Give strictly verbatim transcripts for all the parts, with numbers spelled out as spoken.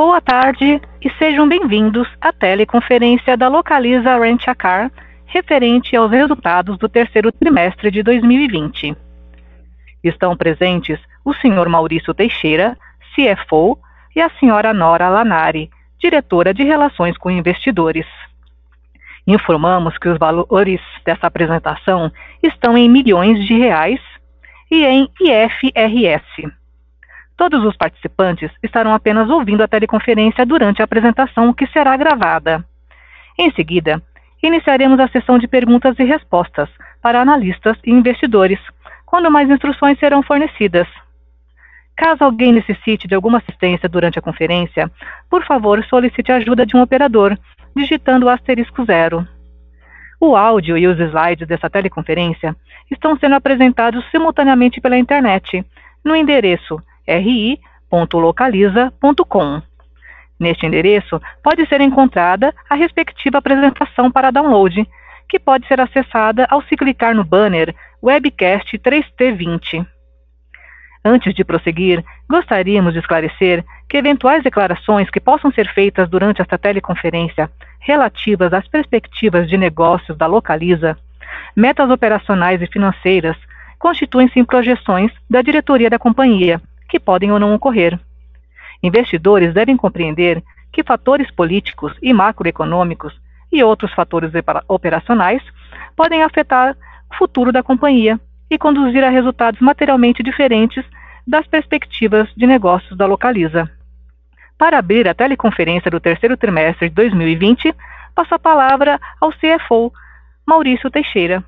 Boa tarde e sejam bem-vindos à teleconferência da Localiza Rent a Car, referente aos resultados do terceiro trimestre de dois mil e vinte. Estão presentes o senhor Maurício Teixeira, C F O, e a senhora Nora Lanari, diretora de Relações com Investidores. Informamos que os valores dessa apresentação estão em milhões de reais e em I F R S. Todos os participantes estarão apenas ouvindo a teleconferência durante a apresentação, que será gravada. Em seguida, iniciaremos a sessão de perguntas e respostas para analistas e investidores, quando mais instruções serão fornecidas. Caso alguém necessite de alguma assistência durante a conferência, por favor, solicite a ajuda de um operador, digitando o asterisco zero. O áudio e os slides dessa teleconferência estão sendo apresentados simultaneamente pela internet, no endereço r i ponto localiza ponto com. Neste endereço, pode ser encontrada a respectiva apresentação para download, que pode ser acessada ao se clicar no banner Webcast três T vinte. Antes de prosseguir, gostaríamos de esclarecer que eventuais declarações que possam ser feitas durante esta teleconferência relativas às perspectivas de negócios da Localiza, metas operacionais e financeiras, constituem-se em projeções da diretoria da companhia, que podem ou não ocorrer. Investidores devem compreender que fatores políticos e macroeconômicos e outros fatores operacionais podem afetar o futuro da companhia e conduzir a resultados materialmente diferentes das perspectivas de negócios da Localiza. Para abrir a teleconferência do terceiro trimestre de dois mil e vinte, passo a palavra ao C F O, Maurício Teixeira.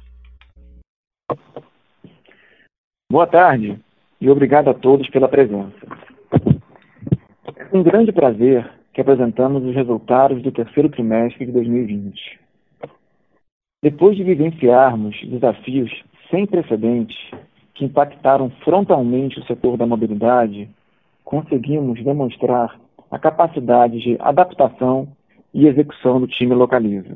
Boa tarde e obrigado a todos pela presença. É com grande prazer que apresentamos os resultados do terceiro trimestre de dois mil e vinte. Depois de vivenciarmos desafios sem precedentes que impactaram frontalmente o setor da mobilidade, conseguimos demonstrar a capacidade de adaptação e execução do time Localiza.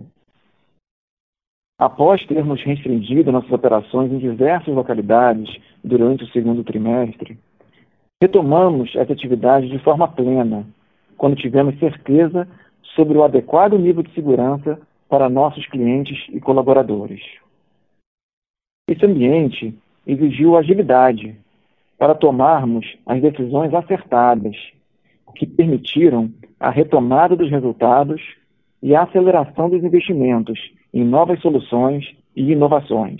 Após termos restringido nossas operações em diversas localidades durante o segundo trimestre, retomamos essa atividade de forma plena, quando tivemos certeza sobre o adequado nível de segurança para nossos clientes e colaboradores. Esse ambiente exigiu agilidade para tomarmos as decisões acertadas, que permitiram a retomada dos resultados e a aceleração dos investimentos em novas soluções e inovações.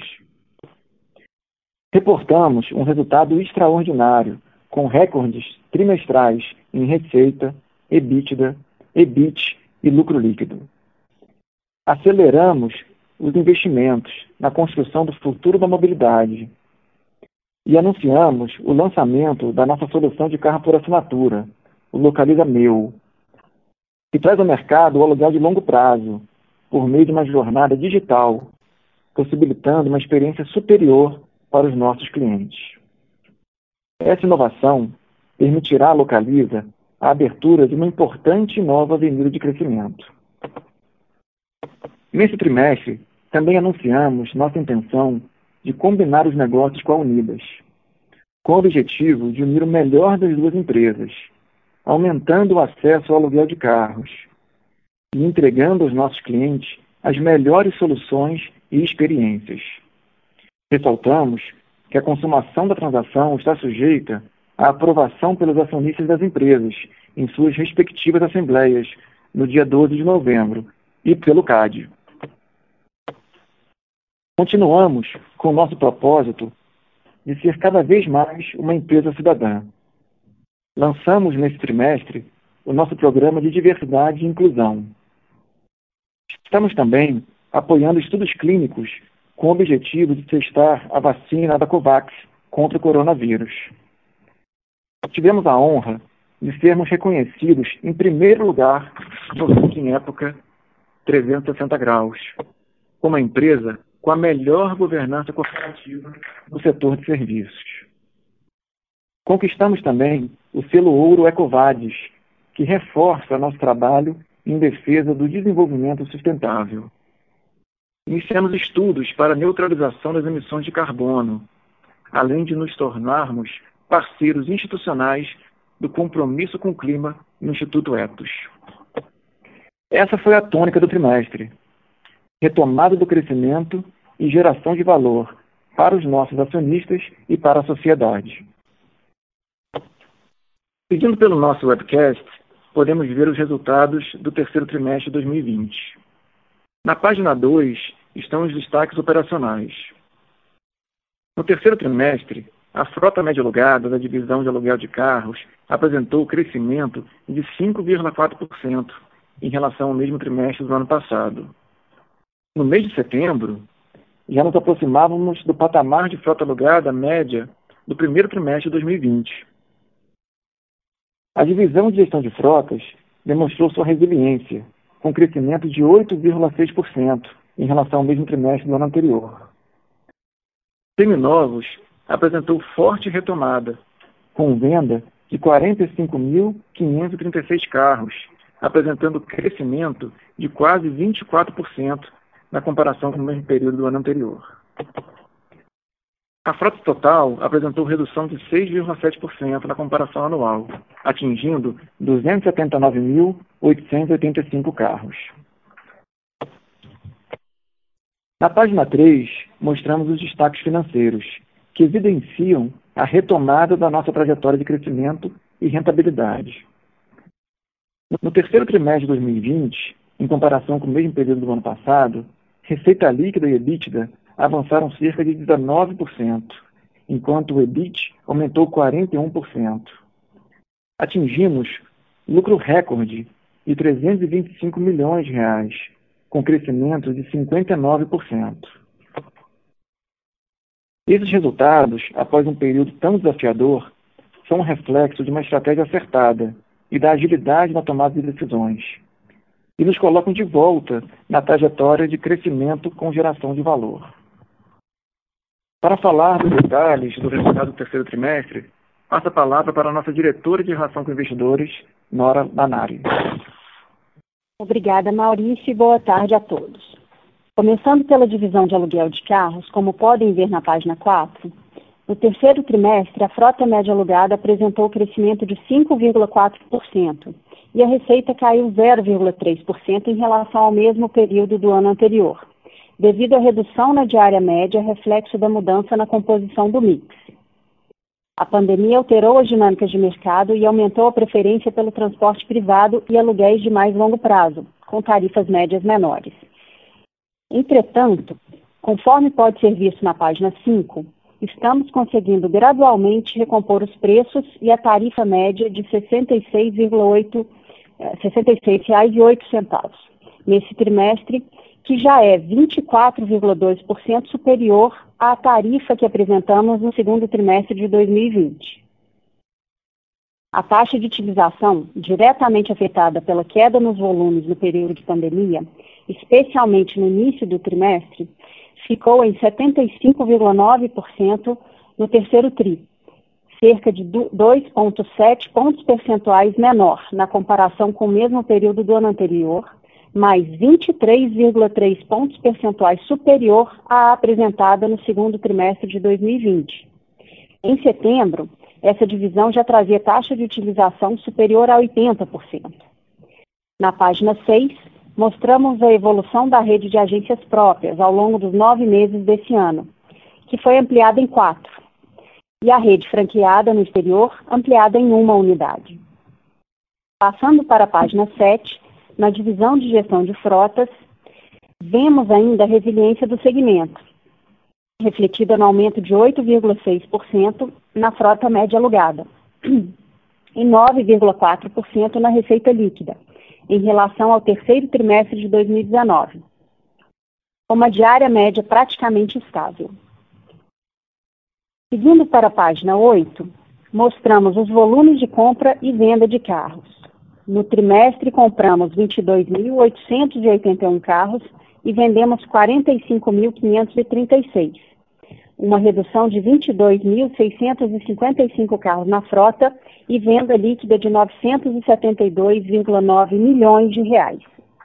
Reportamos um resultado extraordinário, com recordes trimestrais em receita, EBITDA, E B I T e lucro líquido. Aceleramos os investimentos na construção do futuro da mobilidade e anunciamos o lançamento da nossa solução de carro por assinatura, o Localiza Meu, que traz ao mercado o aluguel de longo prazo, por meio de uma jornada digital, possibilitando uma experiência superior para os nossos clientes. Essa inovação permitirá à Localiza a abertura de uma importante e nova avenida de crescimento. Nesse trimestre, também anunciamos nossa intenção de combinar os negócios com a Unidas, com o objetivo de unir o melhor das duas empresas, aumentando o acesso ao aluguel de carros e entregando aos nossos clientes as melhores soluções e experiências. Ressaltamos que a consumação da transação está sujeita à aprovação pelos acionistas das empresas em suas respectivas assembleias no dia doze de novembro e pelo C A D. Continuamos com o nosso propósito de ser cada vez mais uma empresa cidadã. Lançamos nesse trimestre o nosso programa de diversidade e inclusão. Estamos também apoiando estudos clínicos com o objetivo de testar a vacina da COVAX contra o coronavírus. Tivemos a honra de sermos reconhecidos em primeiro lugar no ranking Época trezentos e sessenta graus, como a empresa com a melhor governança corporativa no setor de serviços. Conquistamos também o selo Ouro EcoVadis, que reforça nosso trabalho em defesa do desenvolvimento sustentável. Iniciamos estudos para a neutralização das emissões de carbono, além de nos tornarmos parceiros institucionais do compromisso com o clima no Instituto Etos. Essa foi a tônica do trimestre: retomada do crescimento e geração de valor para os nossos acionistas e para a sociedade. Seguindo pelo nosso webcast, podemos ver os resultados do terceiro trimestre de dois mil e vinte. Na página dois estão os destaques operacionais. No terceiro trimestre, a frota média alugada da divisão de aluguel de carros apresentou crescimento de cinco vírgula quatro por cento em relação ao mesmo trimestre do ano passado. No mês de setembro, já nos aproximávamos do patamar de frota alugada média do primeiro trimestre de dois mil e vinte. A divisão de gestão de frotas demonstrou sua resiliência, com crescimento de oito vírgula seis por cento em relação ao mesmo trimestre do ano anterior. Seminovos apresentou forte retomada, com venda de quarenta e cinco mil quinhentos e trinta e seis carros, apresentando crescimento de quase vinte e quatro por cento na comparação com o mesmo período do ano anterior. A frota total apresentou redução de seis vírgula sete por cento na comparação anual, atingindo duzentos e setenta e nove mil oitocentos e oitenta e cinco carros. Na página três, mostramos os destaques financeiros, que evidenciam a retomada da nossa trajetória de crescimento e rentabilidade. No terceiro trimestre de dois mil e vinte, em comparação com o mesmo período do ano passado, receita líquida e EBITDA avançaram cerca de dezenove por cento, enquanto o E B I T aumentou quarenta e um por cento. Atingimos lucro recorde de trezentos e vinte e cinco milhões de reais, com crescimento de cinquenta e nove por cento. Esses resultados, após um período tão desafiador, são um reflexo de uma estratégia acertada e da agilidade na tomada de decisões, e nos colocam de volta na trajetória de crescimento com geração de valor. Para falar dos detalhes do resultado do terceiro trimestre, passo a palavra para a nossa diretora de relação com investidores, Nora Lanari. Obrigada, Maurício, e boa tarde a todos. Começando pela divisão de aluguel de carros, como podem ver na página quatro, no terceiro trimestre, a frota média alugada apresentou crescimento de cinco vírgula quatro por cento e a receita caiu zero vírgula três por cento em relação ao mesmo período do ano anterior, devido à redução na diária média, reflexo da mudança na composição do mix. A pandemia alterou as dinâmicas de mercado e aumentou a preferência pelo transporte privado e aluguéis de mais longo prazo, com tarifas médias menores. Entretanto, conforme pode ser visto na página cinco, estamos conseguindo gradualmente recompor os preços e a tarifa média de sessenta e seis reais e oito centavos nesse trimestre, que já é vinte e quatro vírgula dois por cento superior à tarifa que apresentamos no segundo trimestre de dois mil e vinte. A taxa de utilização, diretamente afetada pela queda nos volumes no período de pandemia, especialmente no início do trimestre, ficou em setenta e cinco vírgula nove por cento no terceiro tri, cerca de dois vírgula sete pontos percentuais menor na comparação com o mesmo período do ano anterior, mais vinte e três vírgula três pontos percentuais superior à apresentada no segundo trimestre de dois mil e vinte. Em setembro, essa divisão já trazia taxa de utilização superior a oitenta por cento. Na página seis, mostramos a evolução da rede de agências próprias ao longo dos nove meses desse ano, que foi ampliada em quatro, e a rede franqueada no exterior ampliada em uma unidade. Passando para a página sete, na divisão de gestão de frotas, vemos ainda a resiliência do segmento, refletida no aumento de oito vírgula seis por cento na frota média alugada e nove vírgula quatro por cento na receita líquida, em relação ao terceiro trimestre de dois mil e dezenove, com uma diária média praticamente estável. Seguindo para a página oito, mostramos os volumes de compra e venda de carros. No trimestre, compramos vinte e dois mil oitocentos e oitenta e um carros e vendemos quarenta e cinco mil quinhentos e trinta e seis, uma redução de vinte e dois mil seiscentos e cinquenta e cinco carros na frota e venda líquida de novecentos e setenta e dois vírgula nove milhões de reais.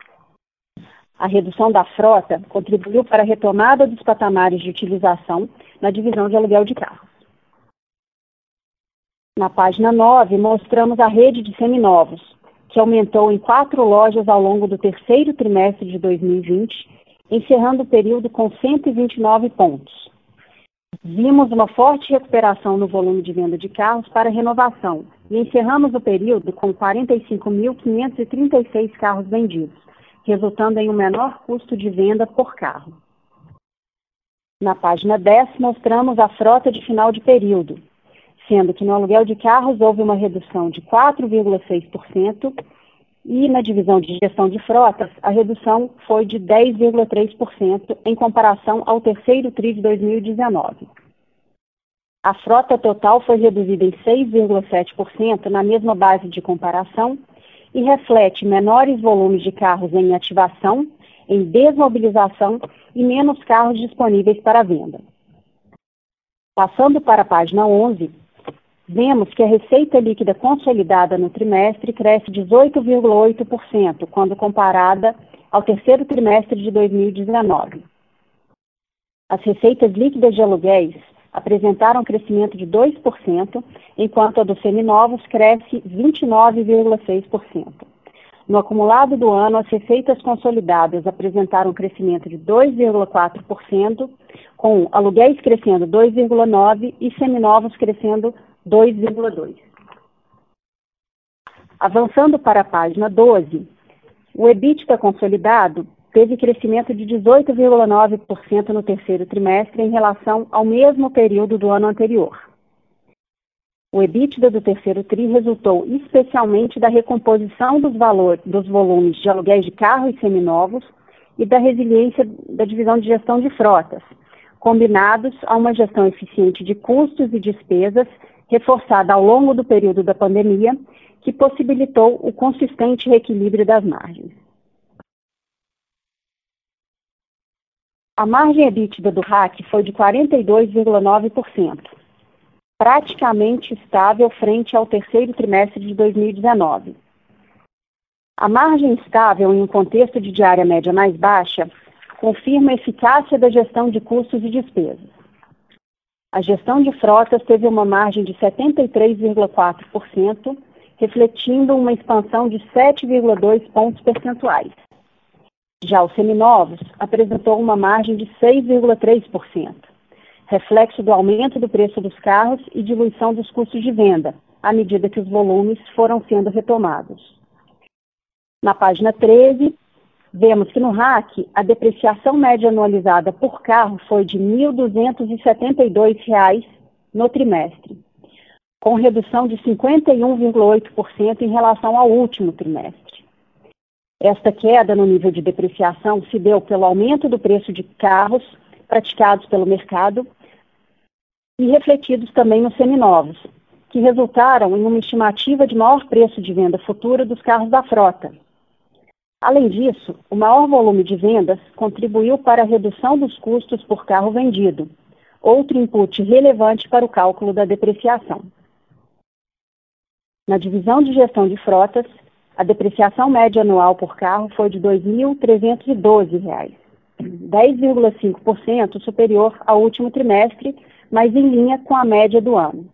A redução da frota contribuiu para a retomada dos patamares de utilização na divisão de aluguel de carros. Na página nove, mostramos a rede de seminovos, que aumentou em quatro lojas ao longo do terceiro trimestre de dois mil e vinte, encerrando o período com cento e vinte e nove pontos. Vimos uma forte recuperação no volume de venda de carros para renovação e encerramos o período com quarenta e cinco mil quinhentos e trinta e seis carros vendidos, resultando em um menor custo de venda por carro. Na página dez, mostramos a frota de final de período, sendo que no aluguel de carros houve uma redução de quatro vírgula seis por cento e na divisão de gestão de frotas, a redução foi de dez vírgula três por cento em comparação ao terceiro tri de dois mil e dezenove. A frota total foi reduzida em seis vírgula sete por cento na mesma base de comparação e reflete menores volumes de carros em ativação, em desmobilização e menos carros disponíveis para venda. Passando para a página onze, vemos que a receita líquida consolidada no trimestre cresce dezoito vírgula oito por cento quando comparada ao terceiro trimestre de dois mil e dezenove. As receitas líquidas de aluguéis apresentaram crescimento de dois por cento, enquanto a dos seminovos cresce vinte e nove vírgula seis por cento. No acumulado do ano, as receitas consolidadas apresentaram crescimento de dois vírgula quatro por cento, com aluguéis crescendo dois vírgula nove por cento e seminovos crescendo dois vírgula dois por cento. Avançando para a página doze, o EBITDA consolidado teve crescimento de dezoito vírgula nove por cento no terceiro trimestre em relação ao mesmo período do ano anterior. O EBITDA do terceiro tri resultou especialmente da recomposição dos valores, dos volumes de aluguéis de carro e seminovos e da resiliência da divisão de gestão de frotas, combinados a uma gestão eficiente de custos e despesas, reforçada ao longo do período da pandemia, que possibilitou o consistente reequilíbrio das margens. A margem EBITDA do R A C foi de quarenta e dois vírgula nove por cento, praticamente estável frente ao terceiro trimestre de dois mil e dezenove. A margem estável em um contexto de diária média mais baixa confirma a eficácia da gestão de custos e despesas. A gestão de frotas teve uma margem de setenta e três vírgula quatro por cento, refletindo uma expansão de sete vírgula dois pontos percentuais. Já os seminovos apresentou uma margem de seis vírgula três por cento, reflexo do aumento do preço dos carros e diluição dos custos de venda, à medida que os volumes foram sendo retomados. Na página treze, vemos que no R A C, a depreciação média anualizada por carro foi de mil duzentos e setenta e dois reais no trimestre, com redução de cinquenta e um vírgula oito por cento em relação ao último trimestre. Esta queda no nível de depreciação se deu pelo aumento do preço de carros praticados pelo mercado e refletidos também nos seminovos, que resultaram em uma estimativa de maior preço de venda futura dos carros da frota. Além disso, o maior volume de vendas contribuiu para a redução dos custos por carro vendido, outro input relevante para o cálculo da depreciação. Na divisão de gestão de frotas, a depreciação média anual por carro foi de dois mil trezentos e doze reais, dez vírgula cinco por cento superior ao último trimestre, mas em linha com a média do ano.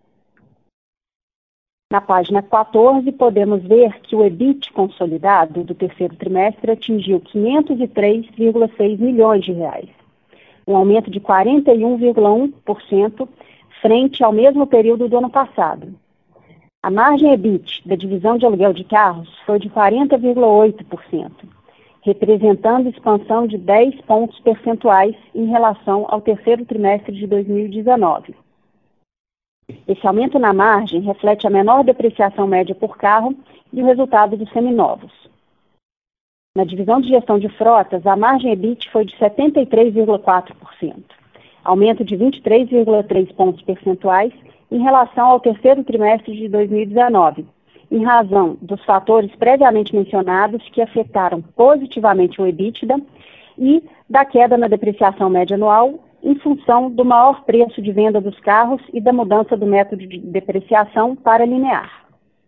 Na página quatorze, podemos ver que o EBIT consolidado do terceiro trimestre atingiu quinhentos e três vírgula seis milhões de reais, um aumento de quarenta e um vírgula um por cento frente ao mesmo período do ano passado. A margem EBIT da divisão de aluguel de carros foi de quarenta vírgula oito por cento, representando expansão de dez pontos percentuais em relação ao terceiro trimestre de dois mil e dezenove. Esse aumento na margem reflete a menor depreciação média por carro e o resultado dos seminovos. Na divisão de gestão de frotas, a margem EBIT foi de setenta e três vírgula quatro por cento, aumento de vinte e três vírgula três pontos percentuais em relação ao terceiro trimestre de dois mil e dezenove, em razão dos fatores previamente mencionados que afetaram positivamente o EBITDA e da queda na depreciação média anual em função do maior preço de venda dos carros e da mudança do método de depreciação para linear.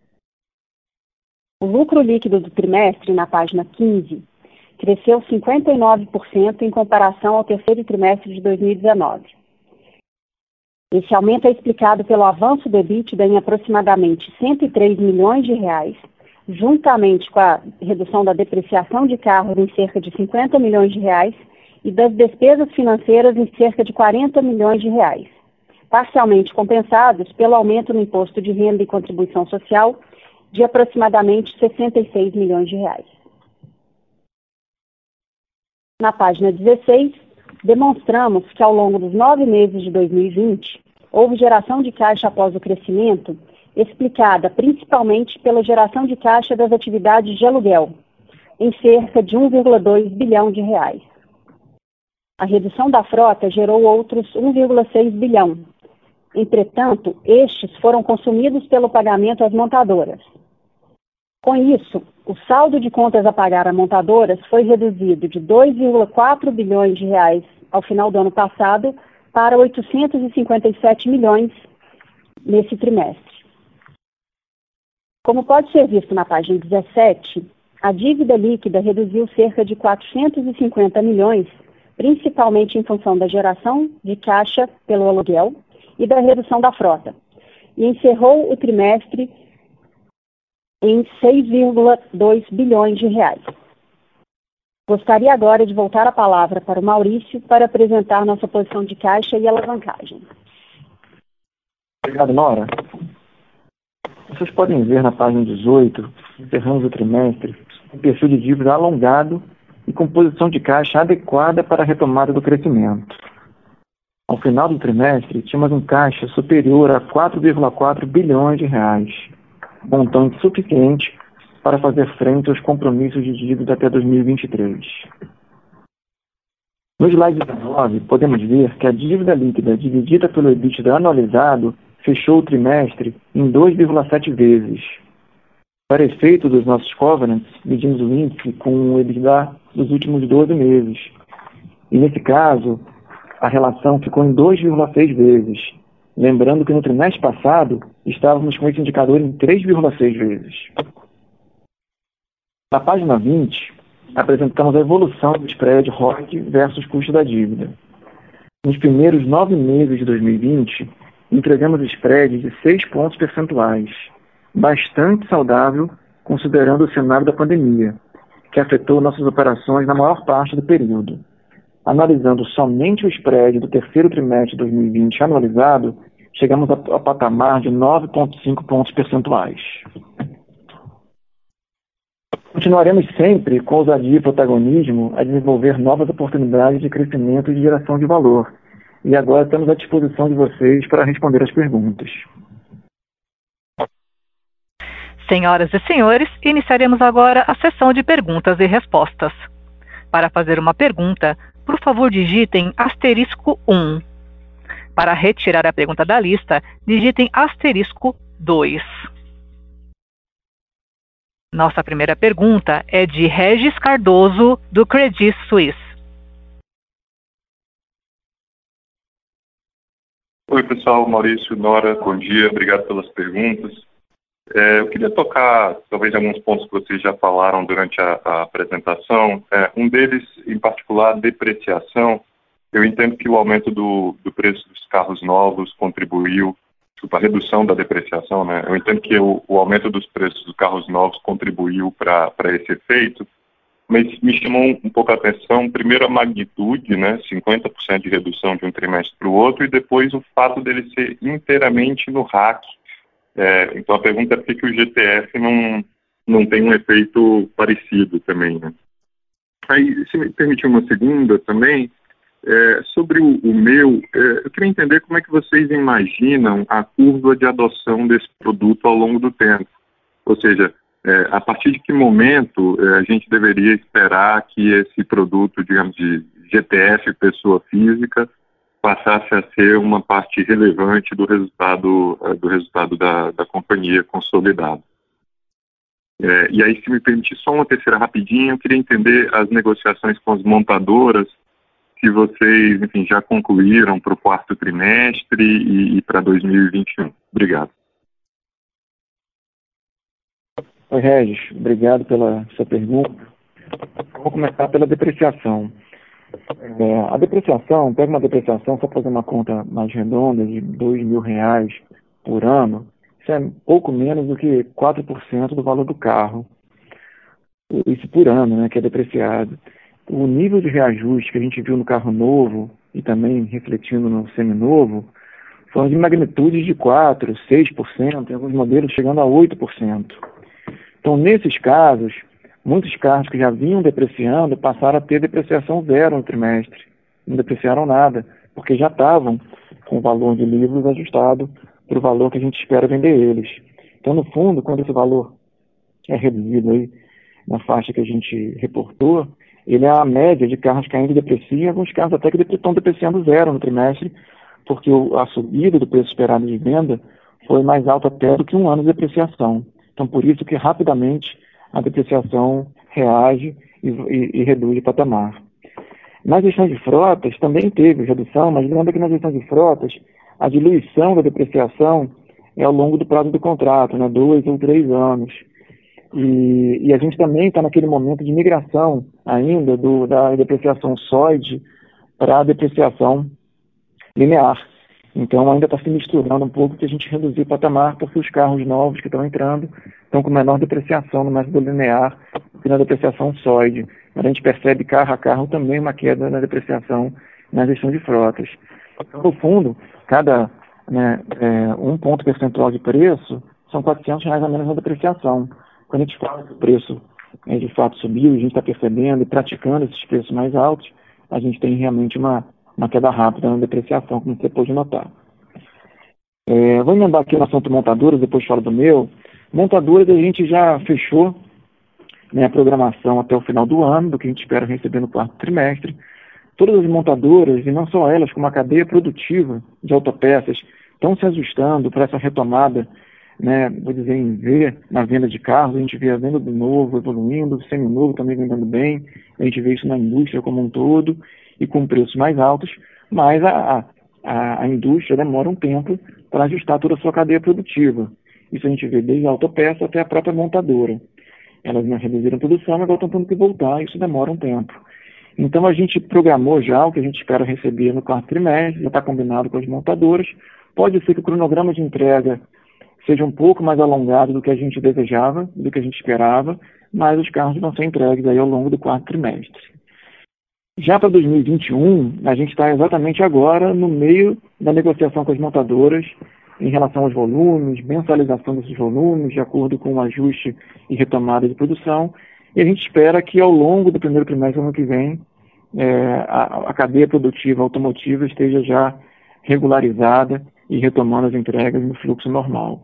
O lucro líquido do trimestre, na página quinze, cresceu cinquenta e nove por cento em comparação ao terceiro trimestre de dois mil e dezenove. Esse aumento é explicado pelo avanço do EBITDA em aproximadamente cento e três milhões de reais, juntamente com a redução da depreciação de carros em cerca de cinquenta milhões de reais e das despesas financeiras em cerca de quarenta milhões de reais, parcialmente compensados pelo aumento no imposto de renda e contribuição social de aproximadamente sessenta e seis milhões de reais. Na página dezesseis, demonstramos que ao longo dos nove meses de dois mil e vinte, houve geração de caixa após o crescimento, explicada principalmente pela geração de caixa das atividades de aluguel, em cerca de um vírgula dois bilhão de reais. A redução da frota gerou outros um vírgula seis bilhão. Entretanto, estes foram consumidos pelo pagamento às montadoras. Com isso, o saldo de contas a pagar a montadoras foi reduzido de dois vírgula quatro bilhões de reais ao final do ano passado para oitocentos e cinquenta e sete milhões nesse trimestre. Como pode ser visto na página dezessete, a dívida líquida reduziu cerca de quatrocentos e cinquenta milhões, principalmente em função da geração de caixa pelo aluguel e da redução da frota, e encerrou o trimestre em seis vírgula dois bilhões de reais. Gostaria agora de voltar a palavra para o Maurício para apresentar nossa posição de caixa e alavancagem. Obrigado, Nora. Vocês podem ver na página dezoito, encerramos o trimestre, um perfil de dívida alongado e com posição de caixa adequada para a retomada do crescimento. Ao final do trimestre, tínhamos um caixa superior a quatro vírgula quatro bilhões de reais, montante suficiente para fazer frente aos compromissos de dívida até dois mil e vinte e três. No slide dezenove, podemos ver que a dívida líquida dividida pelo EBITDA anualizado fechou o trimestre em dois vírgula sete vezes. Para efeito dos nossos covenants, medimos o índice com o EBITDA dos últimos doze meses. E nesse caso, a relação ficou em dois vírgula seis vezes. Lembrando que no trimestre passado, estávamos com esse indicador em três vírgula seis vezes. Na página vinte, apresentamos a evolução do spread R O I versus custo da dívida. Nos primeiros nove meses de dois mil e vinte, entregamos spread de seis pontos percentuais, bastante saudável considerando o cenário da pandemia, que afetou nossas operações na maior parte do período. Analisando somente o spread do terceiro trimestre de dois mil e vinte anualizado, chegamos a, a patamar de nove vírgula cinco pontos percentuais. Continuaremos sempre com ousadia e protagonismo a desenvolver novas oportunidades de crescimento e de geração de valor. E agora estamos à disposição de vocês para responder as perguntas. Senhoras e senhores, iniciaremos agora a sessão de perguntas e respostas. Para fazer uma pergunta, por favor digitem asterisco um. Para retirar a pergunta da lista, digitem asterisco dois. Nossa primeira pergunta é de Regis Cardoso, do Credit Suisse. Oi, pessoal. Maurício, Nora, bom dia. Obrigado pelas perguntas. É, eu queria tocar, talvez, alguns pontos que vocês já falaram durante a, a apresentação. É, um deles, em particular, depreciação. Eu entendo que o aumento do, do preço dos carros novos contribuiu, desculpa, a redução da depreciação, né? Eu entendo que o, o aumento dos preços dos carros novos contribuiu para esse efeito, mas me chamou um, um pouco a atenção, primeiro, a magnitude, né? cinquenta por cento de redução de um trimestre para o outro, e depois o fato dele ser inteiramente no R A C. É, então a pergunta é por que o G T F não, não tem um efeito parecido também, né? Aí, se me permitir uma segunda também, é, sobre o, o meu, é, eu queria entender como é que vocês imaginam a curva de adoção desse produto ao longo do tempo. Ou seja, é, a partir de que momento é, a gente deveria esperar que esse produto, digamos, de G T F pessoa física, passasse a ser uma parte relevante do resultado, do resultado da, da companhia consolidado. É, e aí, se me permitir só uma terceira rapidinho, eu queria entender as negociações com as montadoras que vocês, enfim, já concluíram para o quarto trimestre e, e para dois mil e vinte e um. Obrigado. Oi, Regis. Obrigado pela sua pergunta. Vou começar pela depreciação. É, a depreciação, pega uma depreciação, só fazer uma conta mais redonda de dois mil reais por ano, isso isso é pouco menos do que quatro por cento do valor do carro. Isso por ano, né, que é depreciado. O nível de reajuste que a gente viu no carro novo e também refletindo no seminovo foram de magnitudes de quatro por cento, seis por cento, em alguns modelos chegando a oito por cento. Então, nesses casos, muitos carros que já vinham depreciando passaram a ter depreciação zero no trimestre. Não depreciaram nada, porque já estavam com o valor de livros ajustado para o valor que a gente espera vender eles. Então, no fundo, quando esse valor é reduzido aí na faixa que a gente reportou, ele é a média de carros que ainda depreciam, alguns carros até que estão depreciando zero no trimestre, porque a subida do preço esperado de venda foi mais alta até do que um ano de depreciação. Então, por isso que rapidamente a depreciação reage e, e, e reduz o patamar. Na gestão de frotas também teve redução, mas lembra que na gestão de frotas a diluição da depreciação é ao longo do prazo do contrato, né, dois ou três anos. E, e a gente também está naquele momento de migração ainda do, da depreciação S O I D para a depreciação linear. Então ainda está se misturando um pouco que a gente reduzir o patamar, porque os carros novos que estão entrando estão com menor depreciação no método linear que na depreciação S O I D. Mas a gente percebe carro a carro também uma queda na depreciação na gestão de frotas. No fundo, cada né, é, um ponto percentual de preço são quatrocentos reais a menos na depreciação. Quando a gente fala que o preço é, de fato subiu, a gente está percebendo e praticando esses preços mais altos, a gente tem realmente uma, uma queda rápida na depreciação, como você pode notar. É, vou emendar aqui no assunto montadoras, depois falo do meu. Montadoras a gente já fechou né, a programação até o final do ano, do que a gente espera receber no quarto trimestre. Todas as montadoras, e não só elas, como a cadeia produtiva de autopeças, estão se ajustando para essa retomada, né, vou dizer em V, na venda de carros. A gente vê a venda do novo evoluindo, o seminovo também vendendo bem, a gente vê isso na indústria como um todo, e com preços mais altos, mas a, a, a indústria demora um tempo para ajustar toda a sua cadeia produtiva. Isso a gente vê desde a autopeça até a própria montadora. Elas não reduziram a produção, mas estão tendo que voltar, isso demora um tempo. Então a gente programou já o que a gente espera receber no quarto trimestre, já está combinado com as montadoras. Pode ser que o cronograma de entrega seja um pouco mais alongado do que a gente desejava, do que a gente esperava, mas os carros vão ser entregues aí ao longo do quarto trimestre. Já para dois mil e vinte e um, a gente está exatamente agora no meio da negociação com as montadoras em relação aos volumes, mensalização desses volumes, de acordo com o ajuste e retomada de produção, e a gente espera que ao longo do primeiro trimestre do ano que vem, é, a, a cadeia produtiva automotiva esteja já regularizada e retomando as entregas no fluxo normal.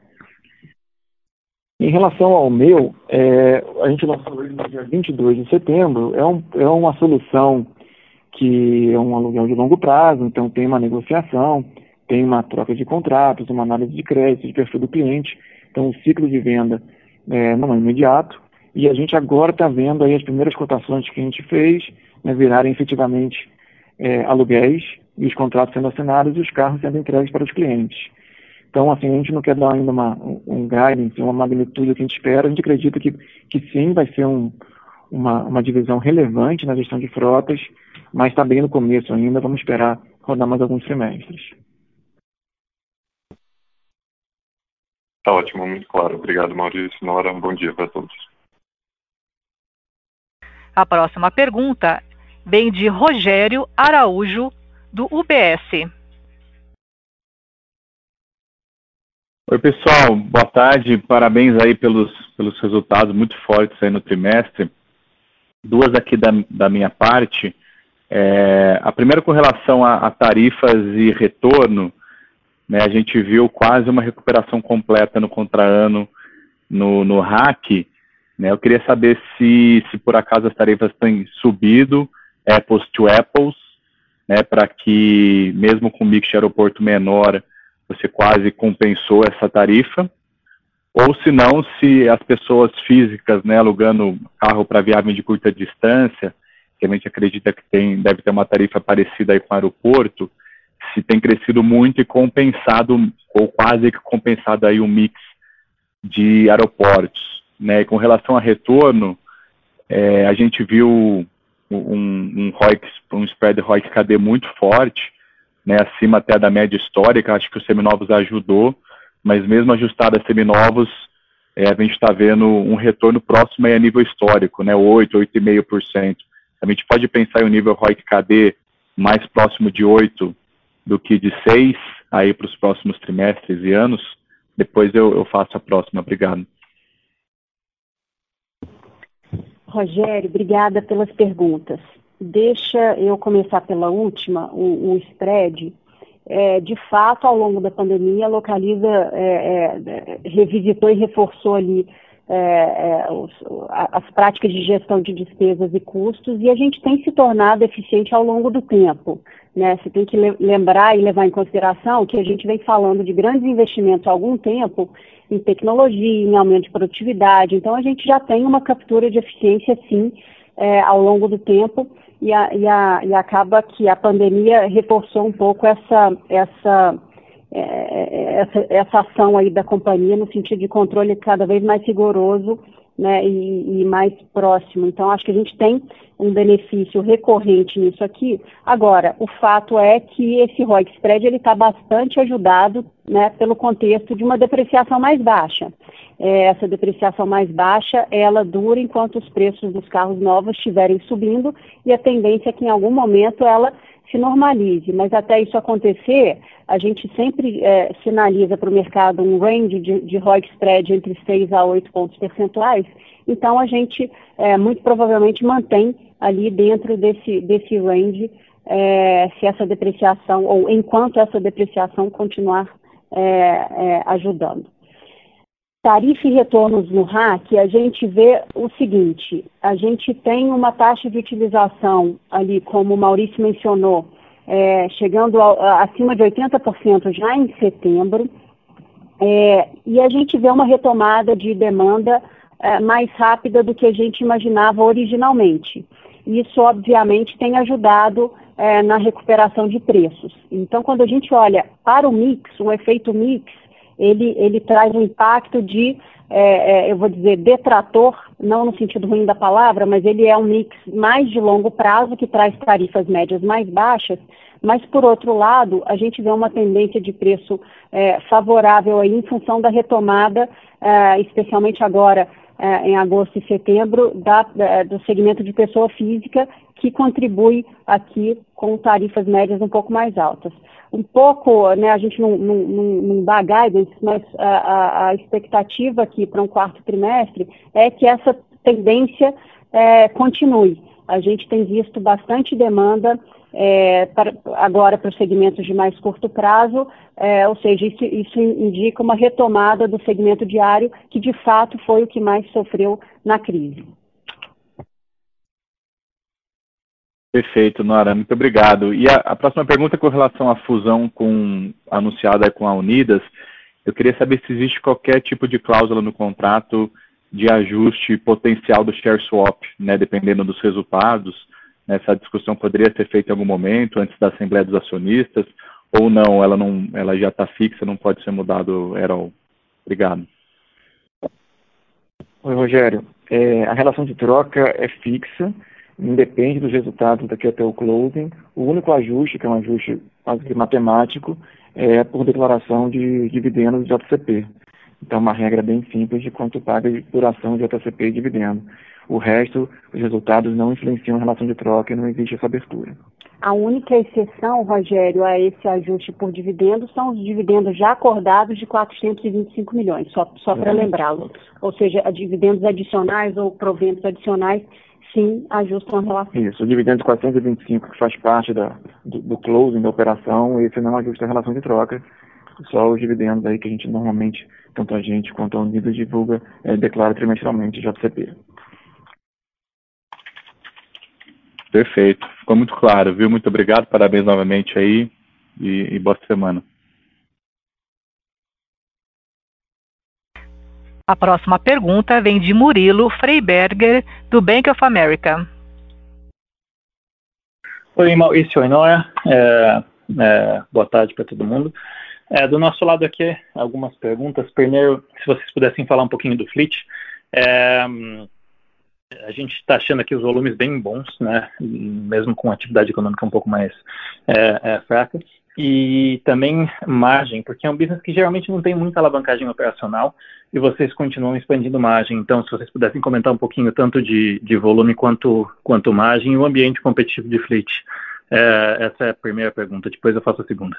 Em relação ao meu, é, a gente lançou ele no dia vinte e dois de setembro, é, um, é uma solução que é um aluguel de longo prazo, então tem uma negociação, tem uma troca de contratos, uma análise de crédito, de perfil do cliente, então o ciclo de venda é, não é imediato, e a gente agora está vendo aí as primeiras cotações que a gente fez né, virarem efetivamente é, aluguéis, e os contratos sendo assinados e os carros sendo entregues para os clientes. Então, assim, a gente não quer dar ainda uma, um guidance, uma magnitude que a gente espera. A gente acredita que, que sim, vai ser um, uma, uma divisão relevante na gestão de frotas, mas está bem no começo ainda. Vamos esperar rodar mais alguns trimestres. Está ótimo, muito claro. Obrigado, Maurício. Nora, um bom dia para todos. A próxima pergunta vem de Rogério Araújo, do U B S. Oi, pessoal, boa tarde, parabéns aí pelos, pelos resultados muito fortes aí no trimestre. Duas aqui da, da minha parte. É, a primeira com relação a, a tarifas e retorno, né, a gente viu quase uma recuperação completa no contraano no, no R A C, né, eu queria saber se, se por acaso as tarifas têm subido, apples to apples, né, para que mesmo com o mix de aeroporto menor, você quase compensou essa tarifa, ou se não, se as pessoas físicas, né, alugando carro para viagem de curta distância, que a gente acredita que tem, deve ter uma tarifa parecida aí com o aeroporto, se tem crescido muito e compensado, ou quase que compensado aí o mix de aeroportos, né, e com relação a retorno, é, a gente viu um, um, R O I C, um spread R O I C K D muito forte, né, acima até da média histórica. Acho que os seminovos ajudou, mas mesmo ajustado a seminovos, é, a gente está vendo um retorno próximo aí a nível histórico, né, oito, oito vírgula cinco por cento. A gente pode pensar em um nível R O I C K D mais próximo de oito do que de seis aí para os próximos trimestres e anos. Depois eu, eu faço a próxima. Obrigado. Rogério, obrigada pelas perguntas. Deixa eu começar pela última, o, o spread. É, de fato, ao longo da pandemia, a Localiza é, é, revisitou e reforçou ali é, é, os, as práticas de gestão de despesas e custos, e a gente tem se tornado eficiente ao longo do tempo, né? Você tem que lembrar e levar em consideração que a gente vem falando de grandes investimentos há algum tempo em tecnologia, em aumento de produtividade, então a gente já tem uma captura de eficiência, sim, é, ao longo do tempo, e, a, e, a, e acaba que a pandemia reforçou um pouco essa, essa, é, essa, essa ação aí da companhia no sentido de controle cada vez mais rigoroso, né, e, e mais próximo. Então, acho que a gente tem um benefício recorrente nisso aqui. Agora, o fato é que esse R O I C spread ele está bastante ajudado, né, pelo contexto de uma depreciação mais baixa. É, essa depreciação mais baixa, ela dura enquanto os preços dos carros novos estiverem subindo, e a tendência é que em algum momento ela se normalize, mas até isso acontecer, a gente sempre é, sinaliza para o mercado um range de, de R O I C spread entre seis a oito pontos percentuais, então a gente é, muito provavelmente mantém ali dentro desse, desse range é, se essa depreciação, ou enquanto essa depreciação continuar é, é, ajudando. Tarifa e retornos no R A C, a gente vê o seguinte, a gente tem uma taxa de utilização ali, como o Maurício mencionou, é, chegando ao, acima de oitenta por cento já em setembro, é, e a gente vê uma retomada de demanda é, mais rápida do que a gente imaginava originalmente. Isso, obviamente, tem ajudado é, na recuperação de preços. Então, quando a gente olha para o mix, o efeito mix, Ele, ele traz um impacto de, é, é, eu vou dizer, detrator, não no sentido ruim da palavra, mas ele é um mix mais de longo prazo, que traz tarifas médias mais baixas, mas, por outro lado, a gente vê uma tendência de preço é, favorável aí, em função da retomada, é, especialmente agora, é, em agosto e setembro, da, da, do segmento de pessoa física, que contribui aqui com tarifas médias um pouco mais altas. Um pouco, né, a gente não, não, não dá guidance, mas a, a, a expectativa aqui para um quarto trimestre é que essa tendência é, continue. A gente tem visto bastante demanda é, para, agora para os segmentos de mais curto prazo, é, ou seja, isso, isso indica uma retomada do segmento diário, que de fato foi o que mais sofreu na crise. Perfeito, Nora, muito obrigado. E a, a próxima pergunta é com relação à fusão com, anunciada com a Unidas. Eu queria saber se existe qualquer tipo de cláusula no contrato de ajuste potencial do share swap, né, dependendo dos resultados. Essa discussão poderia ser feita em algum momento, antes da Assembleia dos Acionistas, ou não, ela, não, ela já está fixa, não pode ser mudado at all. Obrigado. Oi, Rogério. É, a relação de troca é fixa, independe dos resultados daqui até o closing. O único ajuste, que é um ajuste quase que matemático, é por declaração de dividendos de J C P. Então, uma regra bem simples de quanto paga de duração de J C P e dividendo. O resto, os resultados não influenciam a relação de troca e não existe essa abertura. A única exceção, Rogério, a esse ajuste por dividendos são os dividendos já acordados de quatrocentos e vinte e cinco milhões, só, só para lembrá-lo. Ou seja, dividendos adicionais ou proventos adicionais, sim, ajustam a relação. Isso, o dividendo de quatrocentos e vinte e cinco, que faz parte da, do, do closing da operação, esse não ajusta a relação de troca, só os dividendos aí que a gente normalmente, tanto a gente quanto a Unidas divulga, é, declara trimestralmente J C P. Perfeito, ficou muito claro, viu? Muito obrigado, parabéns novamente aí e, e boa semana. A próxima pergunta vem de Murilo Freiberger, do Bank of America. Oi, Maurício, oi, Nora. É, é, boa tarde para todo mundo. É, do nosso lado aqui, algumas perguntas. Primeiro, se vocês pudessem falar um pouquinho do fleet. É, a gente está achando aqui os volumes bem bons, né? Mesmo com a atividade econômica um pouco mais é, é, fraca. e também margem, porque é um business que geralmente não tem muita alavancagem operacional e vocês continuam expandindo margem. Então, se vocês pudessem comentar um pouquinho tanto de, de volume quanto, quanto margem e o ambiente competitivo de fleet. É, essa é a primeira pergunta, depois eu faço a segunda.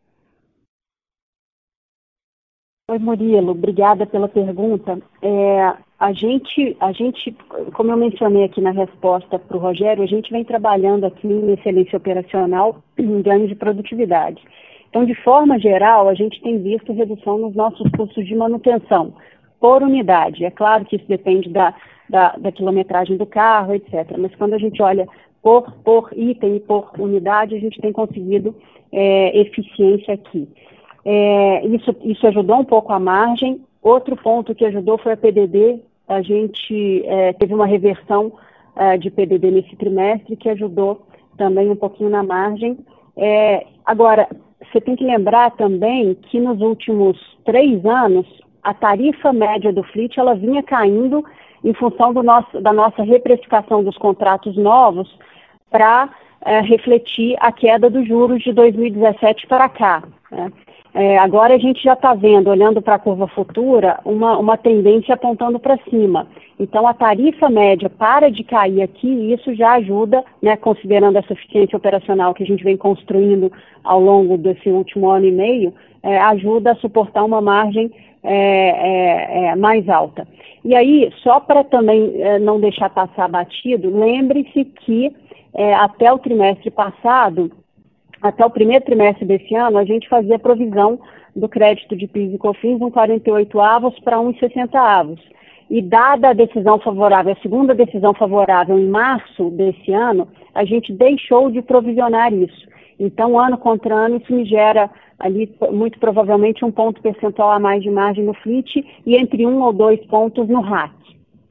Oi, Murilo, obrigada pela pergunta. É, a gente, a gente, como eu mencionei aqui na resposta para o Rogério, a gente vem trabalhando aqui em excelência operacional em ganho de produtividade. Então, de forma geral, a gente tem visto redução nos nossos custos de manutenção por unidade. É claro que isso depende da, da, da quilometragem do carro, etcétera. Mas quando a gente olha por, por item e por unidade, a gente tem conseguido é, eficiência aqui. É, isso, isso ajudou um pouco a margem. Outro ponto que ajudou foi a P D D. A gente é, teve uma reversão é, de P D D nesse trimestre que ajudou também um pouquinho na margem. É, agora, você tem que lembrar também que nos últimos três anos, a tarifa média do fleet ela vinha caindo em função do nosso, da nossa reprecificação dos contratos novos para é, refletir a queda dos juros de dois mil e dezessete para cá, né? É, agora a gente já está vendo, olhando para a curva futura, uma, uma tendência apontando para cima. Então a tarifa média para de cair aqui e isso já ajuda, né, considerando essa eficiência operacional que a gente vem construindo ao longo desse último ano e meio, é, ajuda a suportar uma margem é, é, é, mais alta. E aí, só para também é, não deixar passar batido, lembre-se que é, até o trimestre passado, até o primeiro trimestre desse ano, a gente fazia provisão do crédito de PIS e COFINS um quarenta e oito avos para um e sessenta avos. E dada a decisão favorável, a segunda decisão favorável em março desse ano, a gente deixou de provisionar isso. Então, ano contra ano, isso me gera ali, muito provavelmente, um ponto percentual a mais de margem no fleet e entre um ou dois pontos no R A C.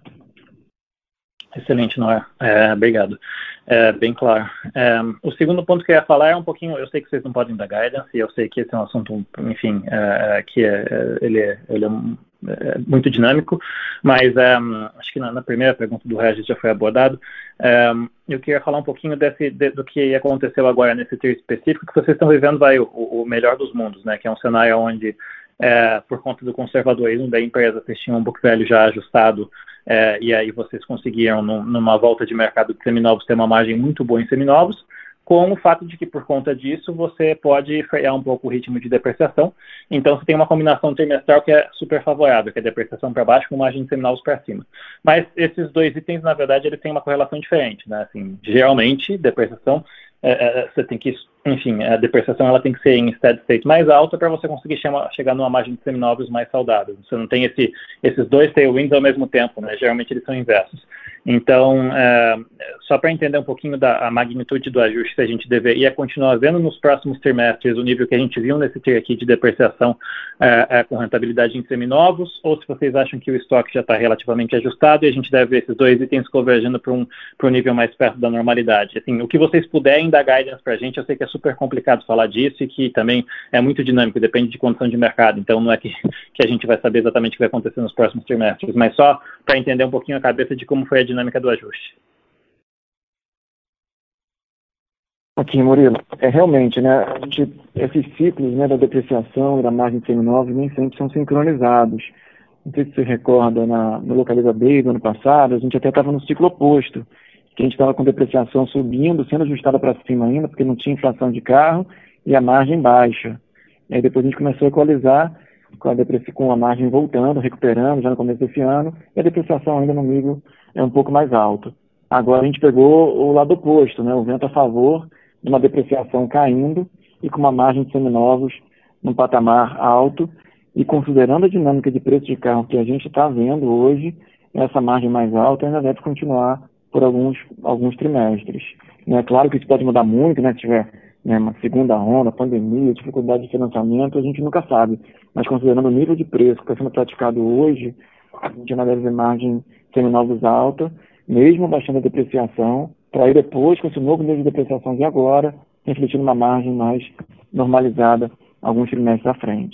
Excelente, Noé. É, obrigado. É, bem claro. É, o segundo ponto que eu ia falar é um pouquinho, eu sei que vocês não podem dar guidance, e eu sei que esse é um assunto, enfim, é, que é, ele, é, ele é, é muito dinâmico, mas é, acho que na, na primeira pergunta do Regis já foi abordado. É, eu queria falar um pouquinho desse, de, do que aconteceu agora nesse trio específico, que vocês estão vivendo vai, o, o melhor dos mundos, né, que é um cenário onde, é, por conta do conservadorismo da empresa, vocês tinham um book value já ajustado. É, e aí vocês conseguiram, num, numa volta de mercado de seminovos, ter uma margem muito boa em seminovos, com o fato de que, por conta disso, você pode frear um pouco o ritmo de depreciação. Então, você tem uma combinação trimestral que é super favorável, que é depreciação para baixo com margem de seminovos para cima. Mas esses dois itens, na verdade, eles têm uma correlação diferente, né? Assim, geralmente, depreciação, é, é, você tem que, enfim, a depreciação ela tem que ser em steady state mais alta para você conseguir chama, chegar numa margem de seminovos mais saudável. Você não tem esse, esses dois tailwinds ao mesmo tempo, né? Geralmente eles são inversos. Então, é, só para entender um pouquinho da a magnitude do ajuste que a gente deveria continuar vendo nos próximos trimestres, o nível que a gente viu nesse tier aqui de depreciação é, é, com rentabilidade em seminovos, ou se vocês acham que o estoque já está relativamente ajustado e a gente deve ver esses dois itens convergindo para um, para um nível mais perto da normalidade. Assim, o que vocês puderem dar guidance para a gente, eu sei que é super complicado falar disso e que também é muito dinâmico, depende de condição de mercado, então não é que, que a gente vai saber exatamente o que vai acontecer nos próximos trimestres, mas só para entender um pouquinho a cabeça de como foi a dinâmica do ajuste. Aqui, Murilo, é realmente, né, a gente, esses ciclos, né, da depreciação e da margem de seminovos nem sempre são sincronizados. Não sei se você recorda, na, no Localiza Bay do ano passado, a gente até estava no ciclo oposto, que a gente estava com depreciação subindo, sendo ajustada para cima ainda, porque não tinha inflação de carro e a margem baixa. E aí depois a gente começou a equalizar com a, depreci... com a margem voltando, recuperando já no começo desse ano, e a depreciação ainda no nível é um pouco mais alto. Agora a gente pegou o lado oposto, né, o vento a favor de uma depreciação caindo e com uma margem de seminovos num patamar alto, e considerando a dinâmica de preço de carro que a gente está vendo hoje, essa margem mais alta ainda deve continuar por alguns, alguns trimestres. É claro que isso pode mudar muito, né, se tiver, né, uma segunda onda, pandemia, dificuldade de financiamento, a gente nunca sabe. Mas considerando o nível de preço que está sendo praticado hoje, a gente ainda deve ver margem seminovos alta, mesmo baixando a depreciação, para aí depois, com esse novo nível de depreciação de agora, refletir numa margem mais normalizada alguns trimestres à frente.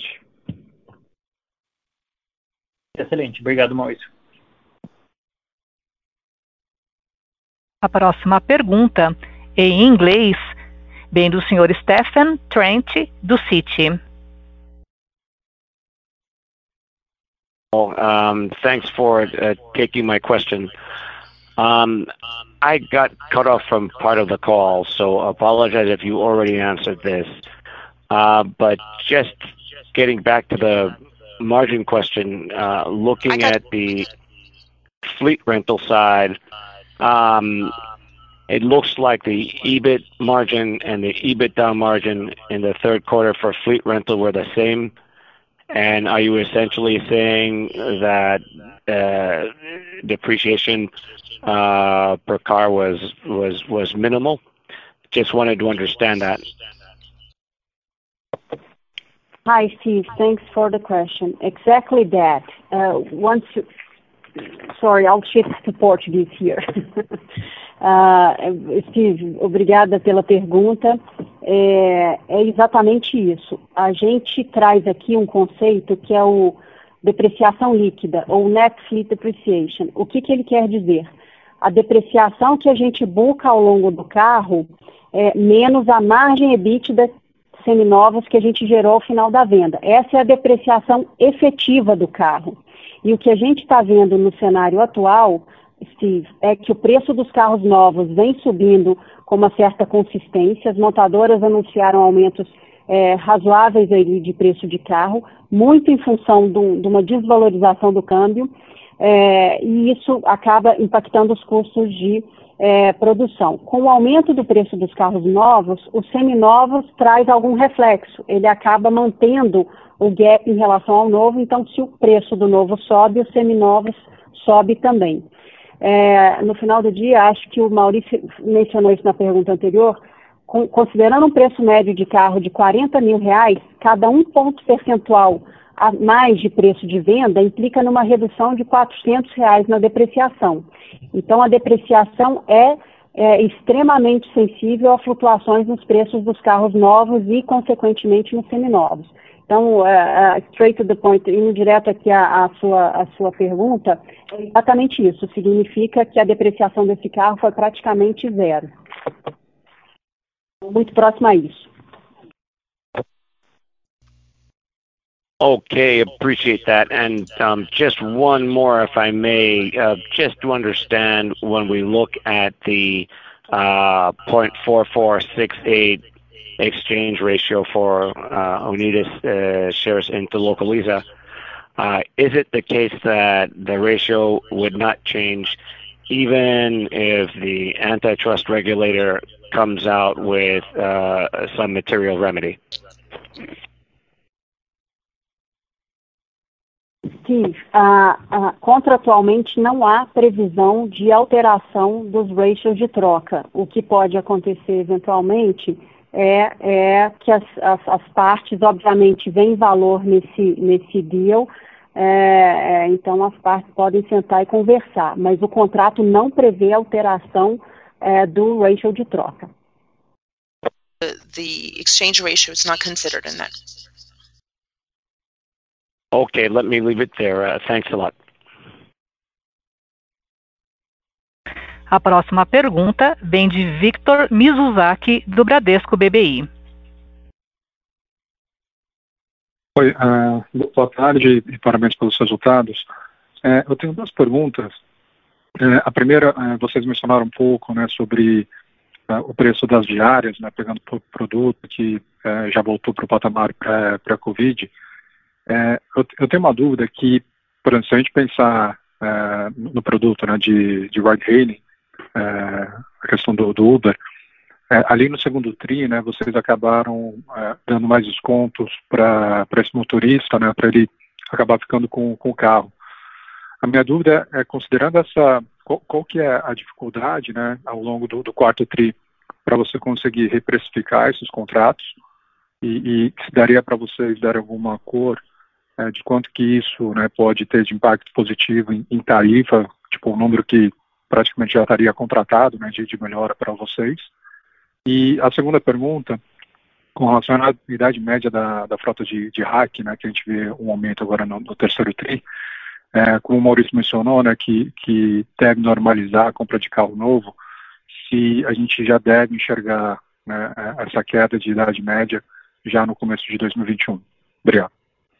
Excelente. Obrigado, Maurício. A próxima pergunta, em inglês, bem do senhor Stephen Trent, do Citi. Um, thanks for uh, taking my question. Um, I got cut off from part of the call, so I apologize if you already answered this. Uh, but just getting back to the margin question, uh, looking at the fleet rental side, um, it looks like the E B I T margin and the EBITDA margin in the third quarter for fleet rental were the same. And are you essentially saying that uh, depreciation uh, per car was was was minimal? Just wanted to understand that. Hi, Steve. Thanks for the question. Exactly that. Uh, once, you, sorry, I'll shift to Portuguese here. uh, Steve, obrigada pela pergunta. É, é exatamente isso. A gente traz aqui um conceito que é o depreciação líquida, ou Net Fleet Depreciation. O que, que ele quer dizer? A depreciação que a gente busca ao longo do carro é menos a margem EBITDA seminovos que a gente gerou ao final da venda. Essa é a depreciação efetiva do carro. E o que a gente está vendo no cenário atual, Steve, é que o preço dos carros novos vem subindo com uma certa consistência. As montadoras anunciaram aumentos é, razoáveis aí de preço de carro, muito em função do, de uma desvalorização do câmbio, é, e isso acaba impactando os custos de É, produção. Com o aumento do preço dos carros novos, os seminovos traz algum reflexo. Ele acaba mantendo o gap em relação ao novo, então se o preço do novo sobe, os seminovos sobe também. É, no final do dia, acho que o Maurício mencionou isso na pergunta anterior, com, considerando um preço médio de carro de quarenta mil reais, cada um ponto percentual a mais de preço de venda implica numa redução de quatrocentos reais na depreciação. Então, a depreciação é, é extremamente sensível a flutuações nos preços dos carros novos e, consequentemente, nos seminovos. Então, uh, uh, straight to the point, indo direto aqui à, à, sua, à sua pergunta, é exatamente isso. Significa que a depreciação desse carro foi praticamente zero. Muito próximo a isso. Okay, appreciate that. And um, just one more, if I may, uh, just to understand when we look at the uh, zero point four four six eight exchange ratio for uh, Unidas uh, shares into Localiza, uh, is it the case that the ratio would not change even if the antitrust regulator comes out with uh, some material remedy? Steve, uh, uh, contratualmente não há previsão de alteração dos ratios de troca. O que pode acontecer eventualmente é, é que as, as, as partes, obviamente, veem valor nesse, nesse deal, é, é, então as partes podem sentar e conversar, mas o contrato não prevê alteração é, do ratio de troca. The, the exchange ratio is not considered in that. Okay, let me leave it there. Uh, thanks a lot. A próxima pergunta vem de Victor Mizusaki, do Bradesco B B I. Oi, uh, boa tarde e parabéns pelos resultados. Uh, eu tenho duas perguntas. Uh, a primeira, uh, vocês mencionaram um pouco, né, sobre uh, o preço das diárias, né, pegando o produto que uh, já voltou para o patamar pré-Covid. É, eu, eu tenho uma dúvida que, por exemplo, se a gente pensar é, no produto, né, de, de ride-hailing, é, a questão do, do Uber, é, ali no segundo tri, né, vocês acabaram é, dando mais descontos para esse motorista, né, para ele acabar ficando com, com o carro. A minha dúvida é, considerando essa, qual, qual que é a dificuldade, né, ao longo do, do quarto tri para você conseguir reprecificar esses contratos e, e se daria para vocês dar alguma cor É, de quanto que isso, né, pode ter de impacto positivo em, em tarifa, tipo um número que praticamente já estaria contratado, né, de, de melhora para vocês. E a segunda pergunta, com relação à idade média da, da frota de, de hack, né, que a gente vê um aumento agora no, no terceiro tri, é, como o Maurício mencionou, né, que, que deve normalizar a compra de carro novo, se a gente já deve enxergar né, essa queda de idade média já no começo de dois mil e vinte e um? Obrigado.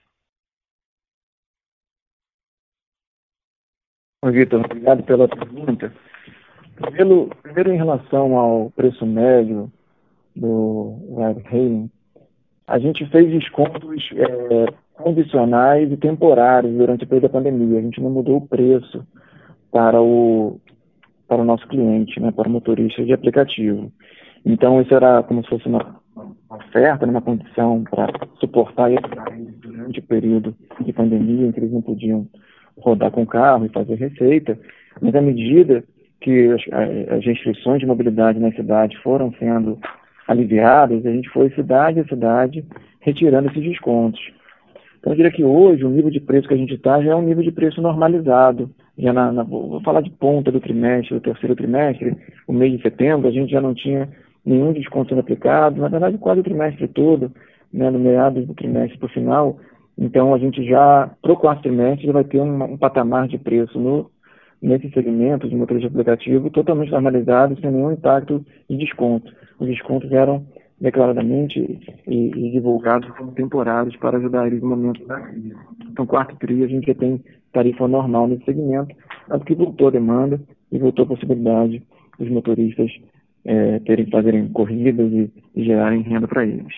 Oi, Vitor, obrigado pela pergunta. Primeiro, primeiro em relação ao preço médio do ride-hailing, a gente fez descontos é, condicionais e temporários durante o período da pandemia. A gente não mudou o preço para o, para o nosso cliente, né, para o motorista de aplicativo. Então, isso era como se fosse uma, uma oferta, uma condição para suportar eles durante o período de pandemia, em que eles não podiam rodar com o carro e fazer receita. Mas à medida que as, as restrições de mobilidade na cidade foram sendo aliviadas, a gente foi cidade a cidade retirando esses descontos. Então, eu diria que hoje o nível de preço que a gente está já é um nível de preço normalizado. Já na, na, vou falar de ponta do trimestre, do terceiro trimestre, o mês de setembro, a gente já não tinha nenhum desconto sendo aplicado, na verdade quase o trimestre todo, né, no meados do trimestre para o final. Então, a gente já, para o quarto trimestre, já vai ter um, um patamar de preço no, nesse segmento de motorista de aplicativo totalmente normalizado, sem nenhum impacto de desconto. Os descontos eram declaradamente e, e divulgados como temporários para ajudar eles no momento da crise. Então, quarto tri, a gente já tem tarifa normal nesse segmento, dado que voltou a demanda e voltou a possibilidade dos motoristas é, terem que fazerem corridas e, e gerarem renda para eles.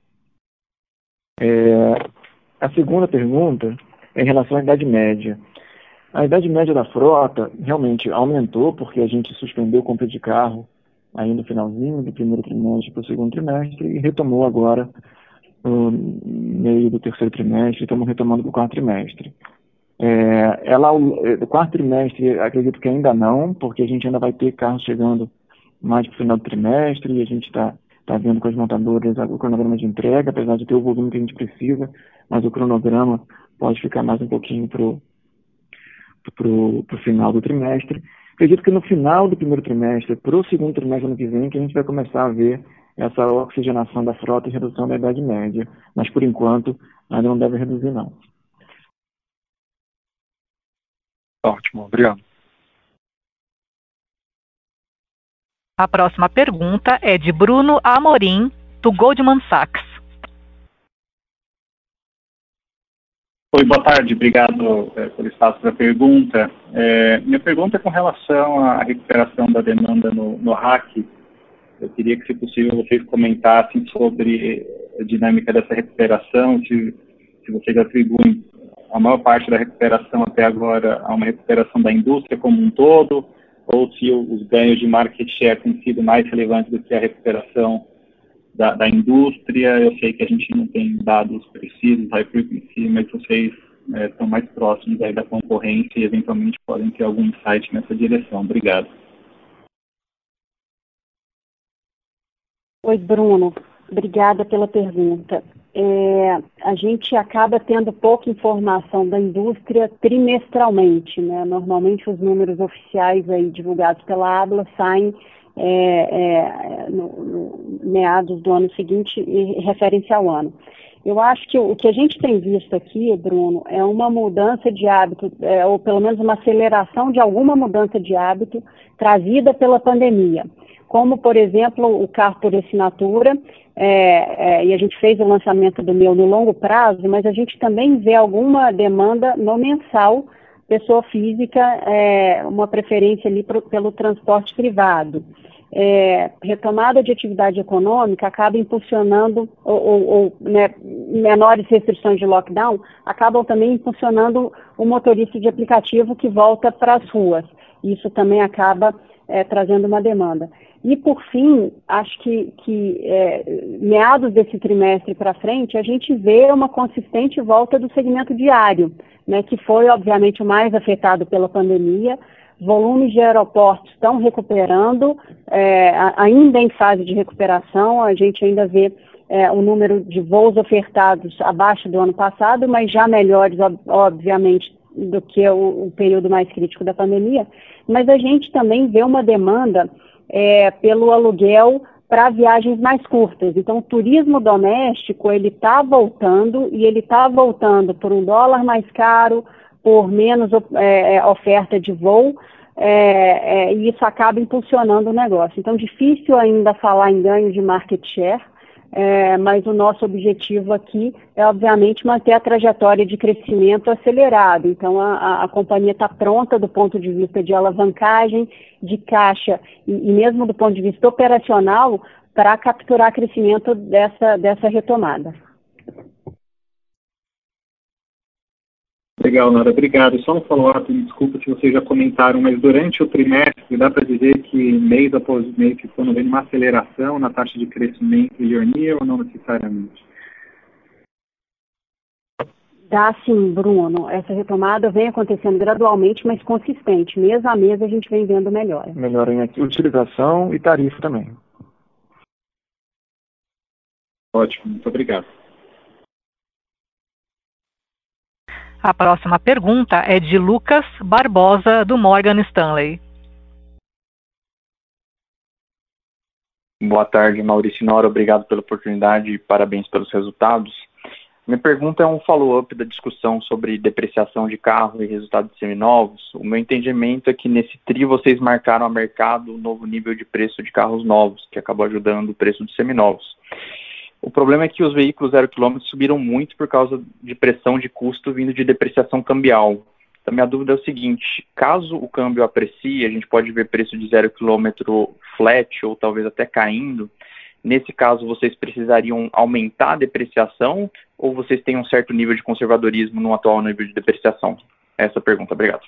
É, a segunda pergunta é em relação à idade média. A idade média da frota realmente aumentou porque a gente suspendeu a compra de carro aí no finalzinho do primeiro trimestre para o segundo trimestre e retomou agora no meio do terceiro trimestre, estamos retomando para o quarto trimestre. É, ela, o quarto trimestre, acredito que ainda não, porque a gente ainda vai ter carros chegando mais para o final do trimestre e a gente está tá vendo com as montadoras o cronograma de entrega, apesar de ter o volume que a gente precisa, mas o cronograma pode ficar mais um pouquinho para o pro, pro final do trimestre. Acredito que no final do primeiro trimestre, para o segundo trimestre ano que vem, que a gente vai começar a ver essa oxigenação da frota e redução da idade média. Mas, por enquanto, ainda não deve reduzir, não. Ótimo, obrigado. A próxima pergunta é de Bruno Amorim, do Goldman Sachs. Oi, boa tarde, obrigado é, pelo espaço para a pergunta. É, minha pergunta é com relação à recuperação da demanda no, no R A C. Eu queria que, se possível, vocês comentassem sobre a dinâmica dessa recuperação, se, se vocês atribuem a maior parte da recuperação até agora a uma recuperação da indústria como um todo, ou se os ganhos de market share têm sido mais relevantes do que a recuperação Da, da indústria. Eu sei que a gente não tem dados precisos aí por si, mas vocês é, estão mais próximos aí da concorrência e eventualmente podem ter algum insight nessa direção. Obrigado. Oi, Bruno. Obrigada pela pergunta. É, a gente acaba tendo pouca informação da indústria trimestralmente, né? Normalmente os números oficiais aí divulgados pela ABLA saem É, é, no, no meados do ano seguinte e referem-se ao ano. Eu acho que o que a gente tem visto aqui, Bruno, é uma mudança de hábito, é, ou pelo menos uma aceleração de alguma mudança de hábito trazida pela pandemia, como, por exemplo, o carro por assinatura, é, é, e a gente fez o lançamento do meu no longo prazo, mas a gente também vê alguma demanda no mensal, pessoa física, é, uma preferência ali pro, pelo transporte privado. É, retomada de atividade econômica acaba impulsionando, ou, ou, ou né, menores restrições de lockdown, acabam também impulsionando o motorista de aplicativo que volta para as ruas. Isso também acaba é, trazendo uma demanda. E, por fim, acho que, que é, meados desse trimestre para frente, a gente vê uma consistente volta do segmento diário, né, que foi, obviamente, o mais afetado pela pandemia. Volumes de aeroportos estão recuperando, é, ainda em fase de recuperação, a gente ainda vê é, o número de voos ofertados abaixo do ano passado, mas já melhores, ob obviamente, do que o, o período mais crítico da pandemia. Mas a gente também vê uma demanda é, pelo aluguel para viagens mais curtas. Então, o turismo doméstico, ele está voltando, e ele está voltando por um dólar mais caro, por menos é, oferta de voo, é, é, e isso acaba impulsionando o negócio. Então, difícil ainda falar em ganho de market share, é, mas o nosso objetivo aqui é, obviamente, manter a trajetória de crescimento acelerado. Então, a, a companhia está pronta do ponto de vista de alavancagem, de caixa e, e mesmo do ponto de vista operacional para capturar crescimento dessa, dessa retomada. Legal, Nora, obrigado. Só um follow-up, me desculpa se vocês já comentaram, mas durante o trimestre, dá para dizer que mês após mês estão vendo uma aceleração na taxa de crescimento year-on-year ou não necessariamente? Dá sim, Bruno. Essa retomada vem acontecendo gradualmente, mas consistente. Mês a mês a gente vem vendo melhora. Melhora em utilização e tarifa também. Ótimo, muito obrigado. A próxima pergunta é de Lucas Barbosa, do Morgan Stanley. Boa tarde, Maurício e Nora. Obrigado pela oportunidade e parabéns pelos resultados. Minha pergunta é um follow-up da discussão sobre depreciação de carro e resultados de seminovos. O meu entendimento é que nesse tri vocês marcaram a mercado um novo nível de preço de carros novos, que acabou ajudando o preço dos seminovos. O problema é que os veículos zero quilômetro subiram muito por causa de pressão de custo vindo de depreciação cambial. Então, minha dúvida é o seguinte, caso o câmbio aprecie, a gente pode ver preço de zero quilômetro flat ou talvez até caindo. Nesse caso, vocês precisariam aumentar a depreciação ou vocês têm um certo nível de conservadorismo no atual nível de depreciação? Essa é a pergunta. Obrigado.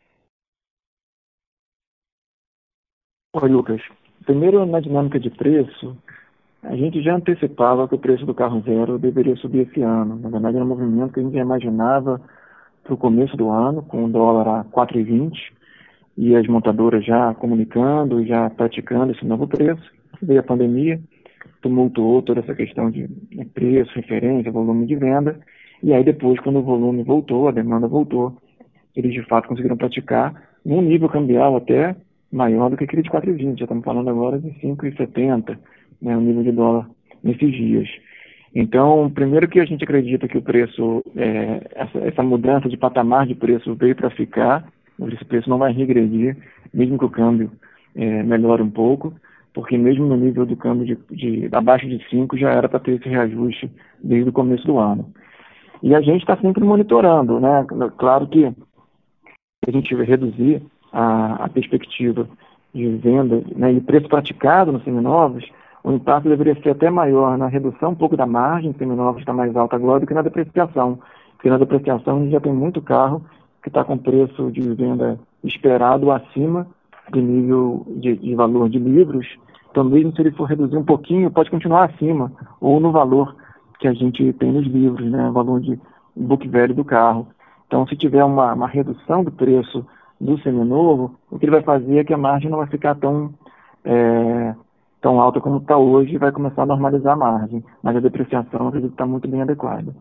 Oi, Lucas. Primeiro, na dinâmica de preço, a gente já antecipava que o preço do carro zero deveria subir esse ano. Na verdade, era um movimento que a gente já imaginava para o começo do ano, com o dólar a quatro reais e vinte centavos, e as montadoras já comunicando, já praticando esse novo preço. Veio a pandemia, tumultuou toda essa questão de preço, referência, volume de venda, e aí depois, quando o volume voltou, a demanda voltou, eles de fato conseguiram praticar num nível cambial até maior do que aquele de quatro reais e vinte centavos. Já estamos falando agora de cinco reais e setenta centavos. Né, o nível de dólar nesses dias. Então, primeiro que a gente acredita que o preço, é, essa, essa mudança de patamar de preço veio para ficar, esse preço não vai regredir, mesmo que o câmbio é, melhore um pouco, porque mesmo no nível do câmbio de, de abaixo de cinco já era para ter esse reajuste desde o começo do ano. E a gente está sempre monitorando, né? Claro que a gente vai reduzir a, a perspectiva de venda, né, e preço praticado nos seminovos, o impacto deveria ser até maior na redução um pouco da margem, seminovos está mais alta agora, do que na depreciação. Porque na depreciação a gente já tem muito carro que está com preço de venda esperado acima do nível de, de valor de livros. Então, mesmo se ele for reduzir um pouquinho, pode continuar acima, ou no valor que a gente tem nos livros, né, o valor de book value do carro. Então, se tiver uma, uma redução do preço do seminovo, o que ele vai fazer é que a margem não vai ficar tão... É, tão alta como está hoje e vai começar a normalizar a margem. Mas a depreciação, eu acredito que está muito bem adequada.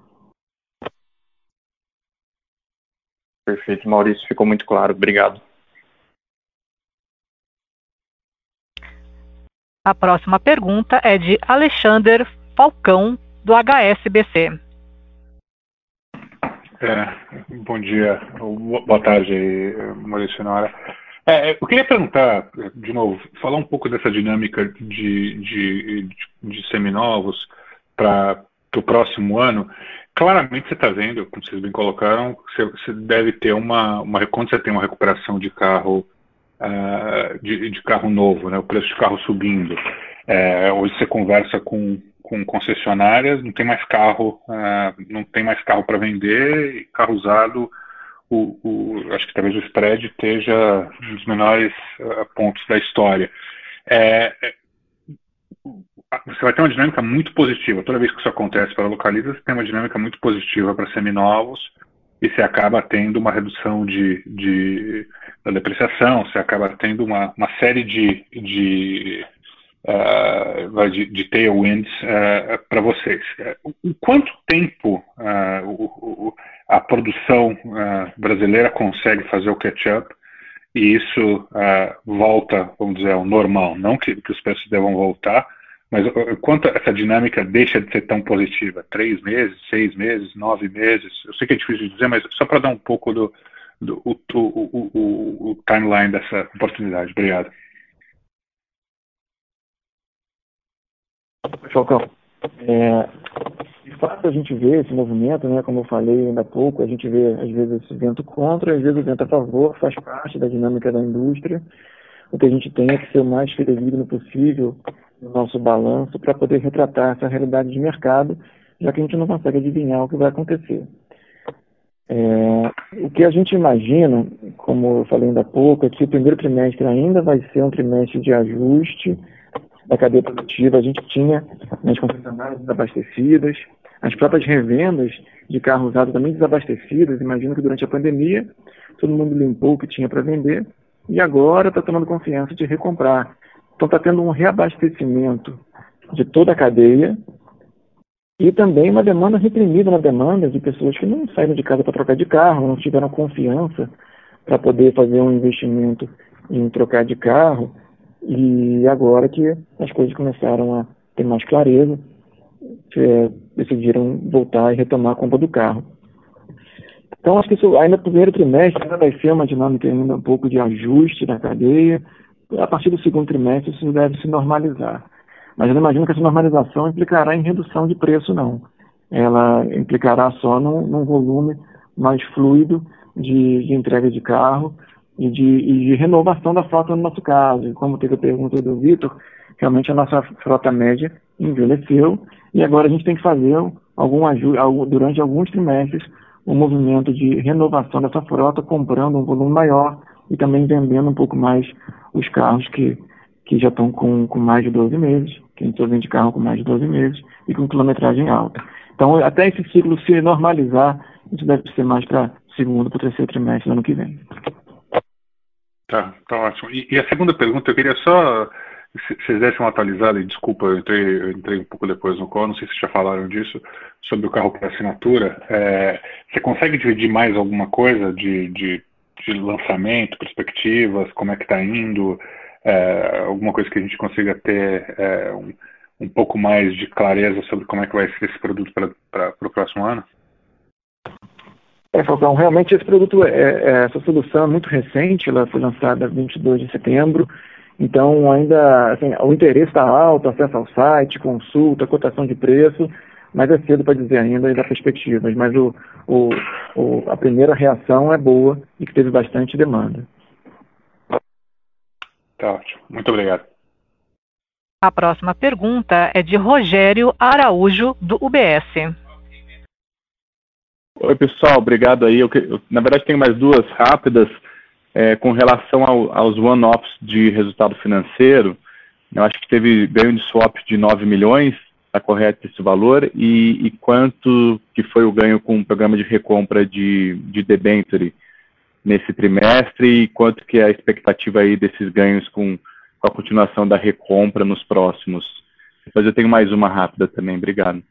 Perfeito, Maurício. Ficou muito claro. Obrigado. A próxima pergunta é de Alexander Falcão, do H S B C. É, bom dia, boa tarde, Maurício e Nora. É, eu queria perguntar, de novo, falar um pouco dessa dinâmica de, de, de, de seminovos para o próximo ano. Claramente você está vendo, como vocês bem colocaram, você, você deve ter uma, uma... Quando você tem uma recuperação de carro, uh, de, de carro novo, né, o preço de carro subindo, é, hoje você conversa com, com concessionárias, não tem mais carro, uh, não tem mais carro para vender, e carro usado... O, o, acho que talvez o spread esteja um dos menores uh, pontos da história. É, é, você vai ter uma dinâmica muito positiva. Toda vez que isso acontece para a Localiza, você tem uma dinâmica muito positiva para seminovos e você acaba tendo uma redução de, de, da depreciação, você acaba tendo uma, uma série de, de, uh, de, de tailwinds uh, para vocês. O, o quanto tempo uh, o, o a produção uh, brasileira consegue fazer o catch-up e isso uh, volta, vamos dizer, ao normal. Não que, que os preços devam voltar, mas uh, quanto essa dinâmica deixa de ser tão positiva? Três meses, seis meses, nove meses? Eu sei que é difícil de dizer, mas só para dar um pouco do, do, o, o, o, o timeline dessa oportunidade. Obrigado. Falcão, é, de fato a gente vê esse movimento, né, como eu falei ainda há pouco, a gente vê às vezes esse vento contra, às vezes o vento a favor, faz parte da dinâmica da indústria. O que a gente tem é que ser o mais fidedigno possível no nosso balanço para poder retratar essa realidade de mercado, já que a gente não consegue adivinhar o que vai acontecer. É, o que a gente imagina, como eu falei ainda há pouco, é que o primeiro trimestre ainda vai ser um trimestre de ajuste da cadeia produtiva. A gente tinha as concessionárias desabastecidas, as próprias revendas de carro usado também desabastecidas. Imagino que durante a pandemia todo mundo limpou o que tinha para vender e agora está tomando confiança de recomprar. Então está tendo um reabastecimento de toda a cadeia e também uma demanda reprimida na demanda de pessoas que não saíram de casa para trocar de carro, não tiveram confiança para poder fazer um investimento em trocar de carro. E agora que as coisas começaram a ter mais clareza, é, decidiram voltar e retomar a compra do carro. Então, acho que isso ainda no primeiro trimestre ainda vai ser uma dinâmica ainda um pouco de ajuste da cadeia. A partir do segundo trimestre isso deve se normalizar. Mas eu não imagino que essa normalização implicará em redução de preço, não. Ela implicará só num, num volume mais fluido de, de entrega de carro e de, e de renovação da frota no nosso caso. E como teve a pergunta do Vitor, realmente a nossa frota média envelheceu e agora a gente tem que fazer algum aju- durante alguns trimestres um movimento de renovação dessa frota, comprando um volume maior e também vendendo um pouco mais os carros que, que já estão com, com mais de doze meses, que a gente só vende carro com mais de doze meses e com quilometragem alta. Então, até esse ciclo se normalizar, isso deve ser mais para segundo, para o terceiro trimestre do ano que vem. Tá, tá ótimo. E, e a segunda pergunta, eu queria só, se vocês dessem uma atualizada, e desculpa, eu entrei, eu entrei um pouco depois no call, não sei se já falaram disso, sobre o carro por assinatura. É, você consegue dividir mais alguma coisa de, de, de lançamento, perspectivas, como é que está indo, é, alguma coisa que a gente consiga ter é, um, um pouco mais de clareza sobre como é que vai ser esse produto para o próximo ano? É, Falcão, realmente esse produto, é, é, essa solução é muito recente, ela foi lançada vinte e dois de setembro, então ainda, assim, o interesse está alto, acesso ao site, consulta, cotação de preço, mas é cedo para dizer ainda e dar perspectivas, mas o, o, o, a primeira reação é boa e que teve bastante demanda. Tá ótimo, muito obrigado. A próxima pergunta é de Rogério Araújo, do U B S. Oi, pessoal, obrigado aí. Eu, eu, na verdade, tenho mais duas rápidas é, com relação ao, aos one-offs de resultado financeiro. Eu acho que teve ganho de swap de nove milhões, está correto esse valor, e, e quanto que foi o ganho com o programa de recompra de, de debenture nesse trimestre e quanto que é a expectativa aí desses ganhos com, com a continuação da recompra nos próximos. Depois eu tenho mais uma rápida também, obrigado.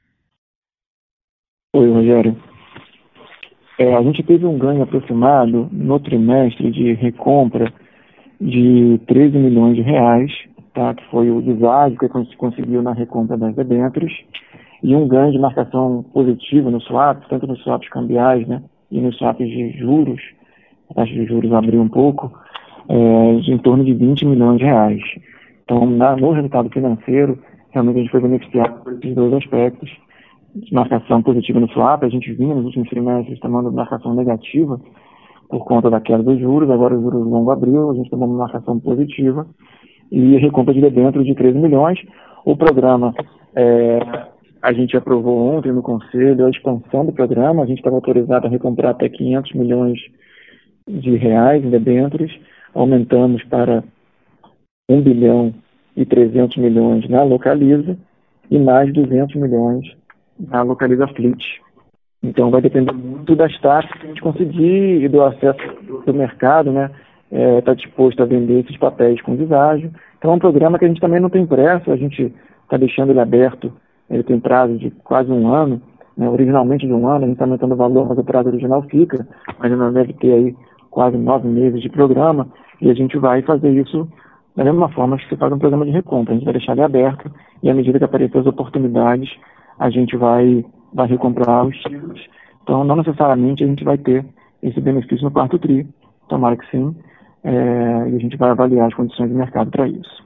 Oi, Rogério. É, a gente teve um ganho aproximado no trimestre de recompra de treze milhões de reais, tá? Que foi o deságio que a gente conseguiu na recompra das debêntures, e um ganho de marcação positiva no swap, tanto nos swaps cambiais, né, e nos swaps de juros, a taxa de juros abriu um pouco, é, de em torno de vinte milhões de reais. Então, na, no resultado financeiro, realmente a gente foi beneficiado por esses dois aspectos. Marcação positiva no swap, a gente vinha nos últimos trimestres tomando marcação negativa por conta da queda dos juros, agora os juros longo abriu, a gente tomou uma marcação positiva e recompra de debêntures de treze milhões. O programa, é, a gente aprovou ontem no Conselho a expansão do programa, a gente estava autorizado a recomprar até quinhentos milhões de reais em debêntures, aumentamos para um bilhão e trezentos milhões na Localiza e mais duzentos milhões na Localiza Fleet. Então vai depender muito das taxas que a gente conseguir e do acesso do, do mercado, né? Está é, disposto a vender esses papéis com deságio. Então é um programa que a gente também não tem pressa, a gente está deixando ele aberto, ele tem prazo de quase um ano, né? Originalmente de um ano, a gente está aumentando o valor, mas o prazo original fica, mas ainda deve ter aí quase nove meses de programa, e a gente vai fazer isso da mesma forma que você faz um programa de recompra, a gente vai deixar ele aberto, e à medida que aparecer as oportunidades, a gente vai, vai recomprar os títulos. Então, não necessariamente a gente vai ter esse benefício no quarto tri. Tomara que sim. É, e a gente vai avaliar as condições de mercado para isso.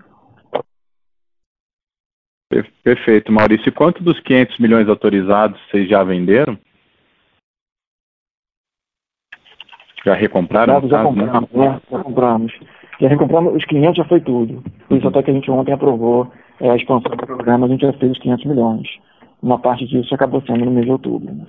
Perfeito, Maurício. E quanto dos quinhentos milhões autorizados vocês já venderam? Já recompraram? Já, já compramos, né? Já compramos. Já recompramos os quinhentos, já foi tudo. Por isso até que a gente ontem aprovou é, a expansão do programa, a gente já fez os quinhentos milhões. Uma parte disso acabou sendo no mês de outubro. Né?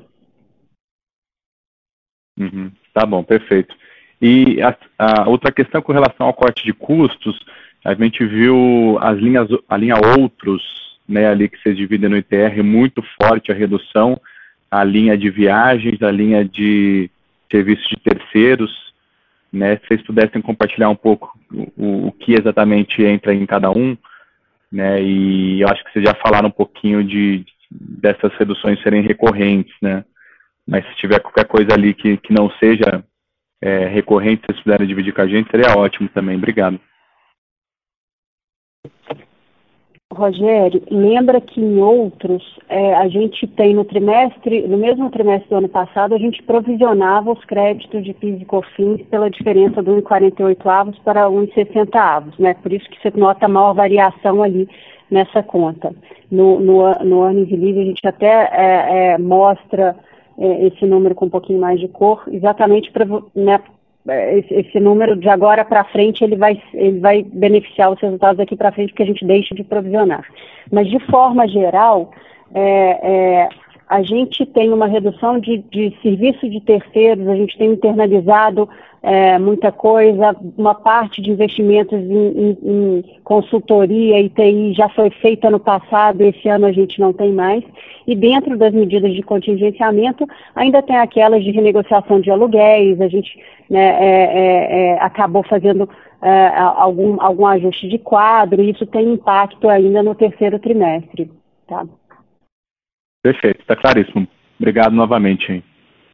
Uhum. Tá bom, perfeito. E a, a outra questão com relação ao corte de custos, a gente viu as linhas, a linha outros, né, ali que vocês dividem no I T R, muito forte a redução, a linha de viagens, a linha de serviços de terceiros, né, se vocês pudessem compartilhar um pouco o, o que exatamente entra em cada um, né, e eu acho que vocês já falaram um pouquinho de, dessas reduções serem recorrentes, né, mas se tiver qualquer coisa ali que, que não seja é, recorrente, se vocês puderem dividir com a gente, seria ótimo também. Obrigado. Rogério, lembra que em outros, é, a gente tem no trimestre, no mesmo trimestre do ano passado, a gente provisionava os créditos de PIS e COFINS pela diferença do um vírgula quarenta e oito avos para um vírgula sessenta avos, né? Por isso que você nota maior variação ali nessa conta. No, no, no Earnings Release a gente até é, é, mostra é, esse número com um pouquinho mais de cor, exatamente para, né, Esse, esse número de agora para frente ele vai, ele vai beneficiar os resultados daqui para frente porque a gente deixa de provisionar. Mas de forma geral, é, é, a gente tem uma redução de, de serviço de terceiros, a gente tem internalizado é, muita coisa, uma parte de investimentos em, em, em consultoria e T I já foi feita no passado, esse ano a gente não tem mais. E dentro das medidas de contingenciamento, ainda tem aquelas de renegociação de aluguéis, a gente né, é, é, é, acabou fazendo é, algum, algum ajuste de quadro, e isso tem impacto ainda no terceiro trimestre. Tá? Perfeito, está claríssimo. Obrigado novamente. Hein?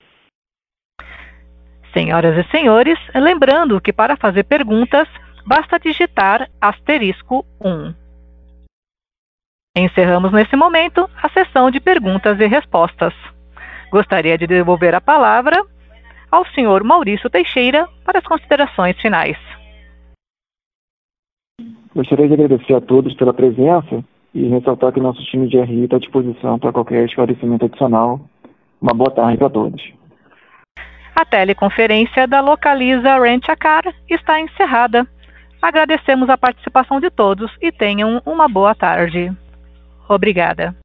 Senhoras e senhores, lembrando que para fazer perguntas, basta digitar asterisco um. Encerramos nesse momento a sessão de perguntas e respostas. Gostaria de devolver a palavra ao senhor Maurício Teixeira para as considerações finais. Gostaria de agradecer a todos pela presença e ressaltar que o nosso time de R I está à disposição para qualquer esclarecimento adicional. Uma boa tarde para todos. A teleconferência da Localiza Rent a Car está encerrada. Agradecemos a participação de todos e tenham uma boa tarde. Obrigada.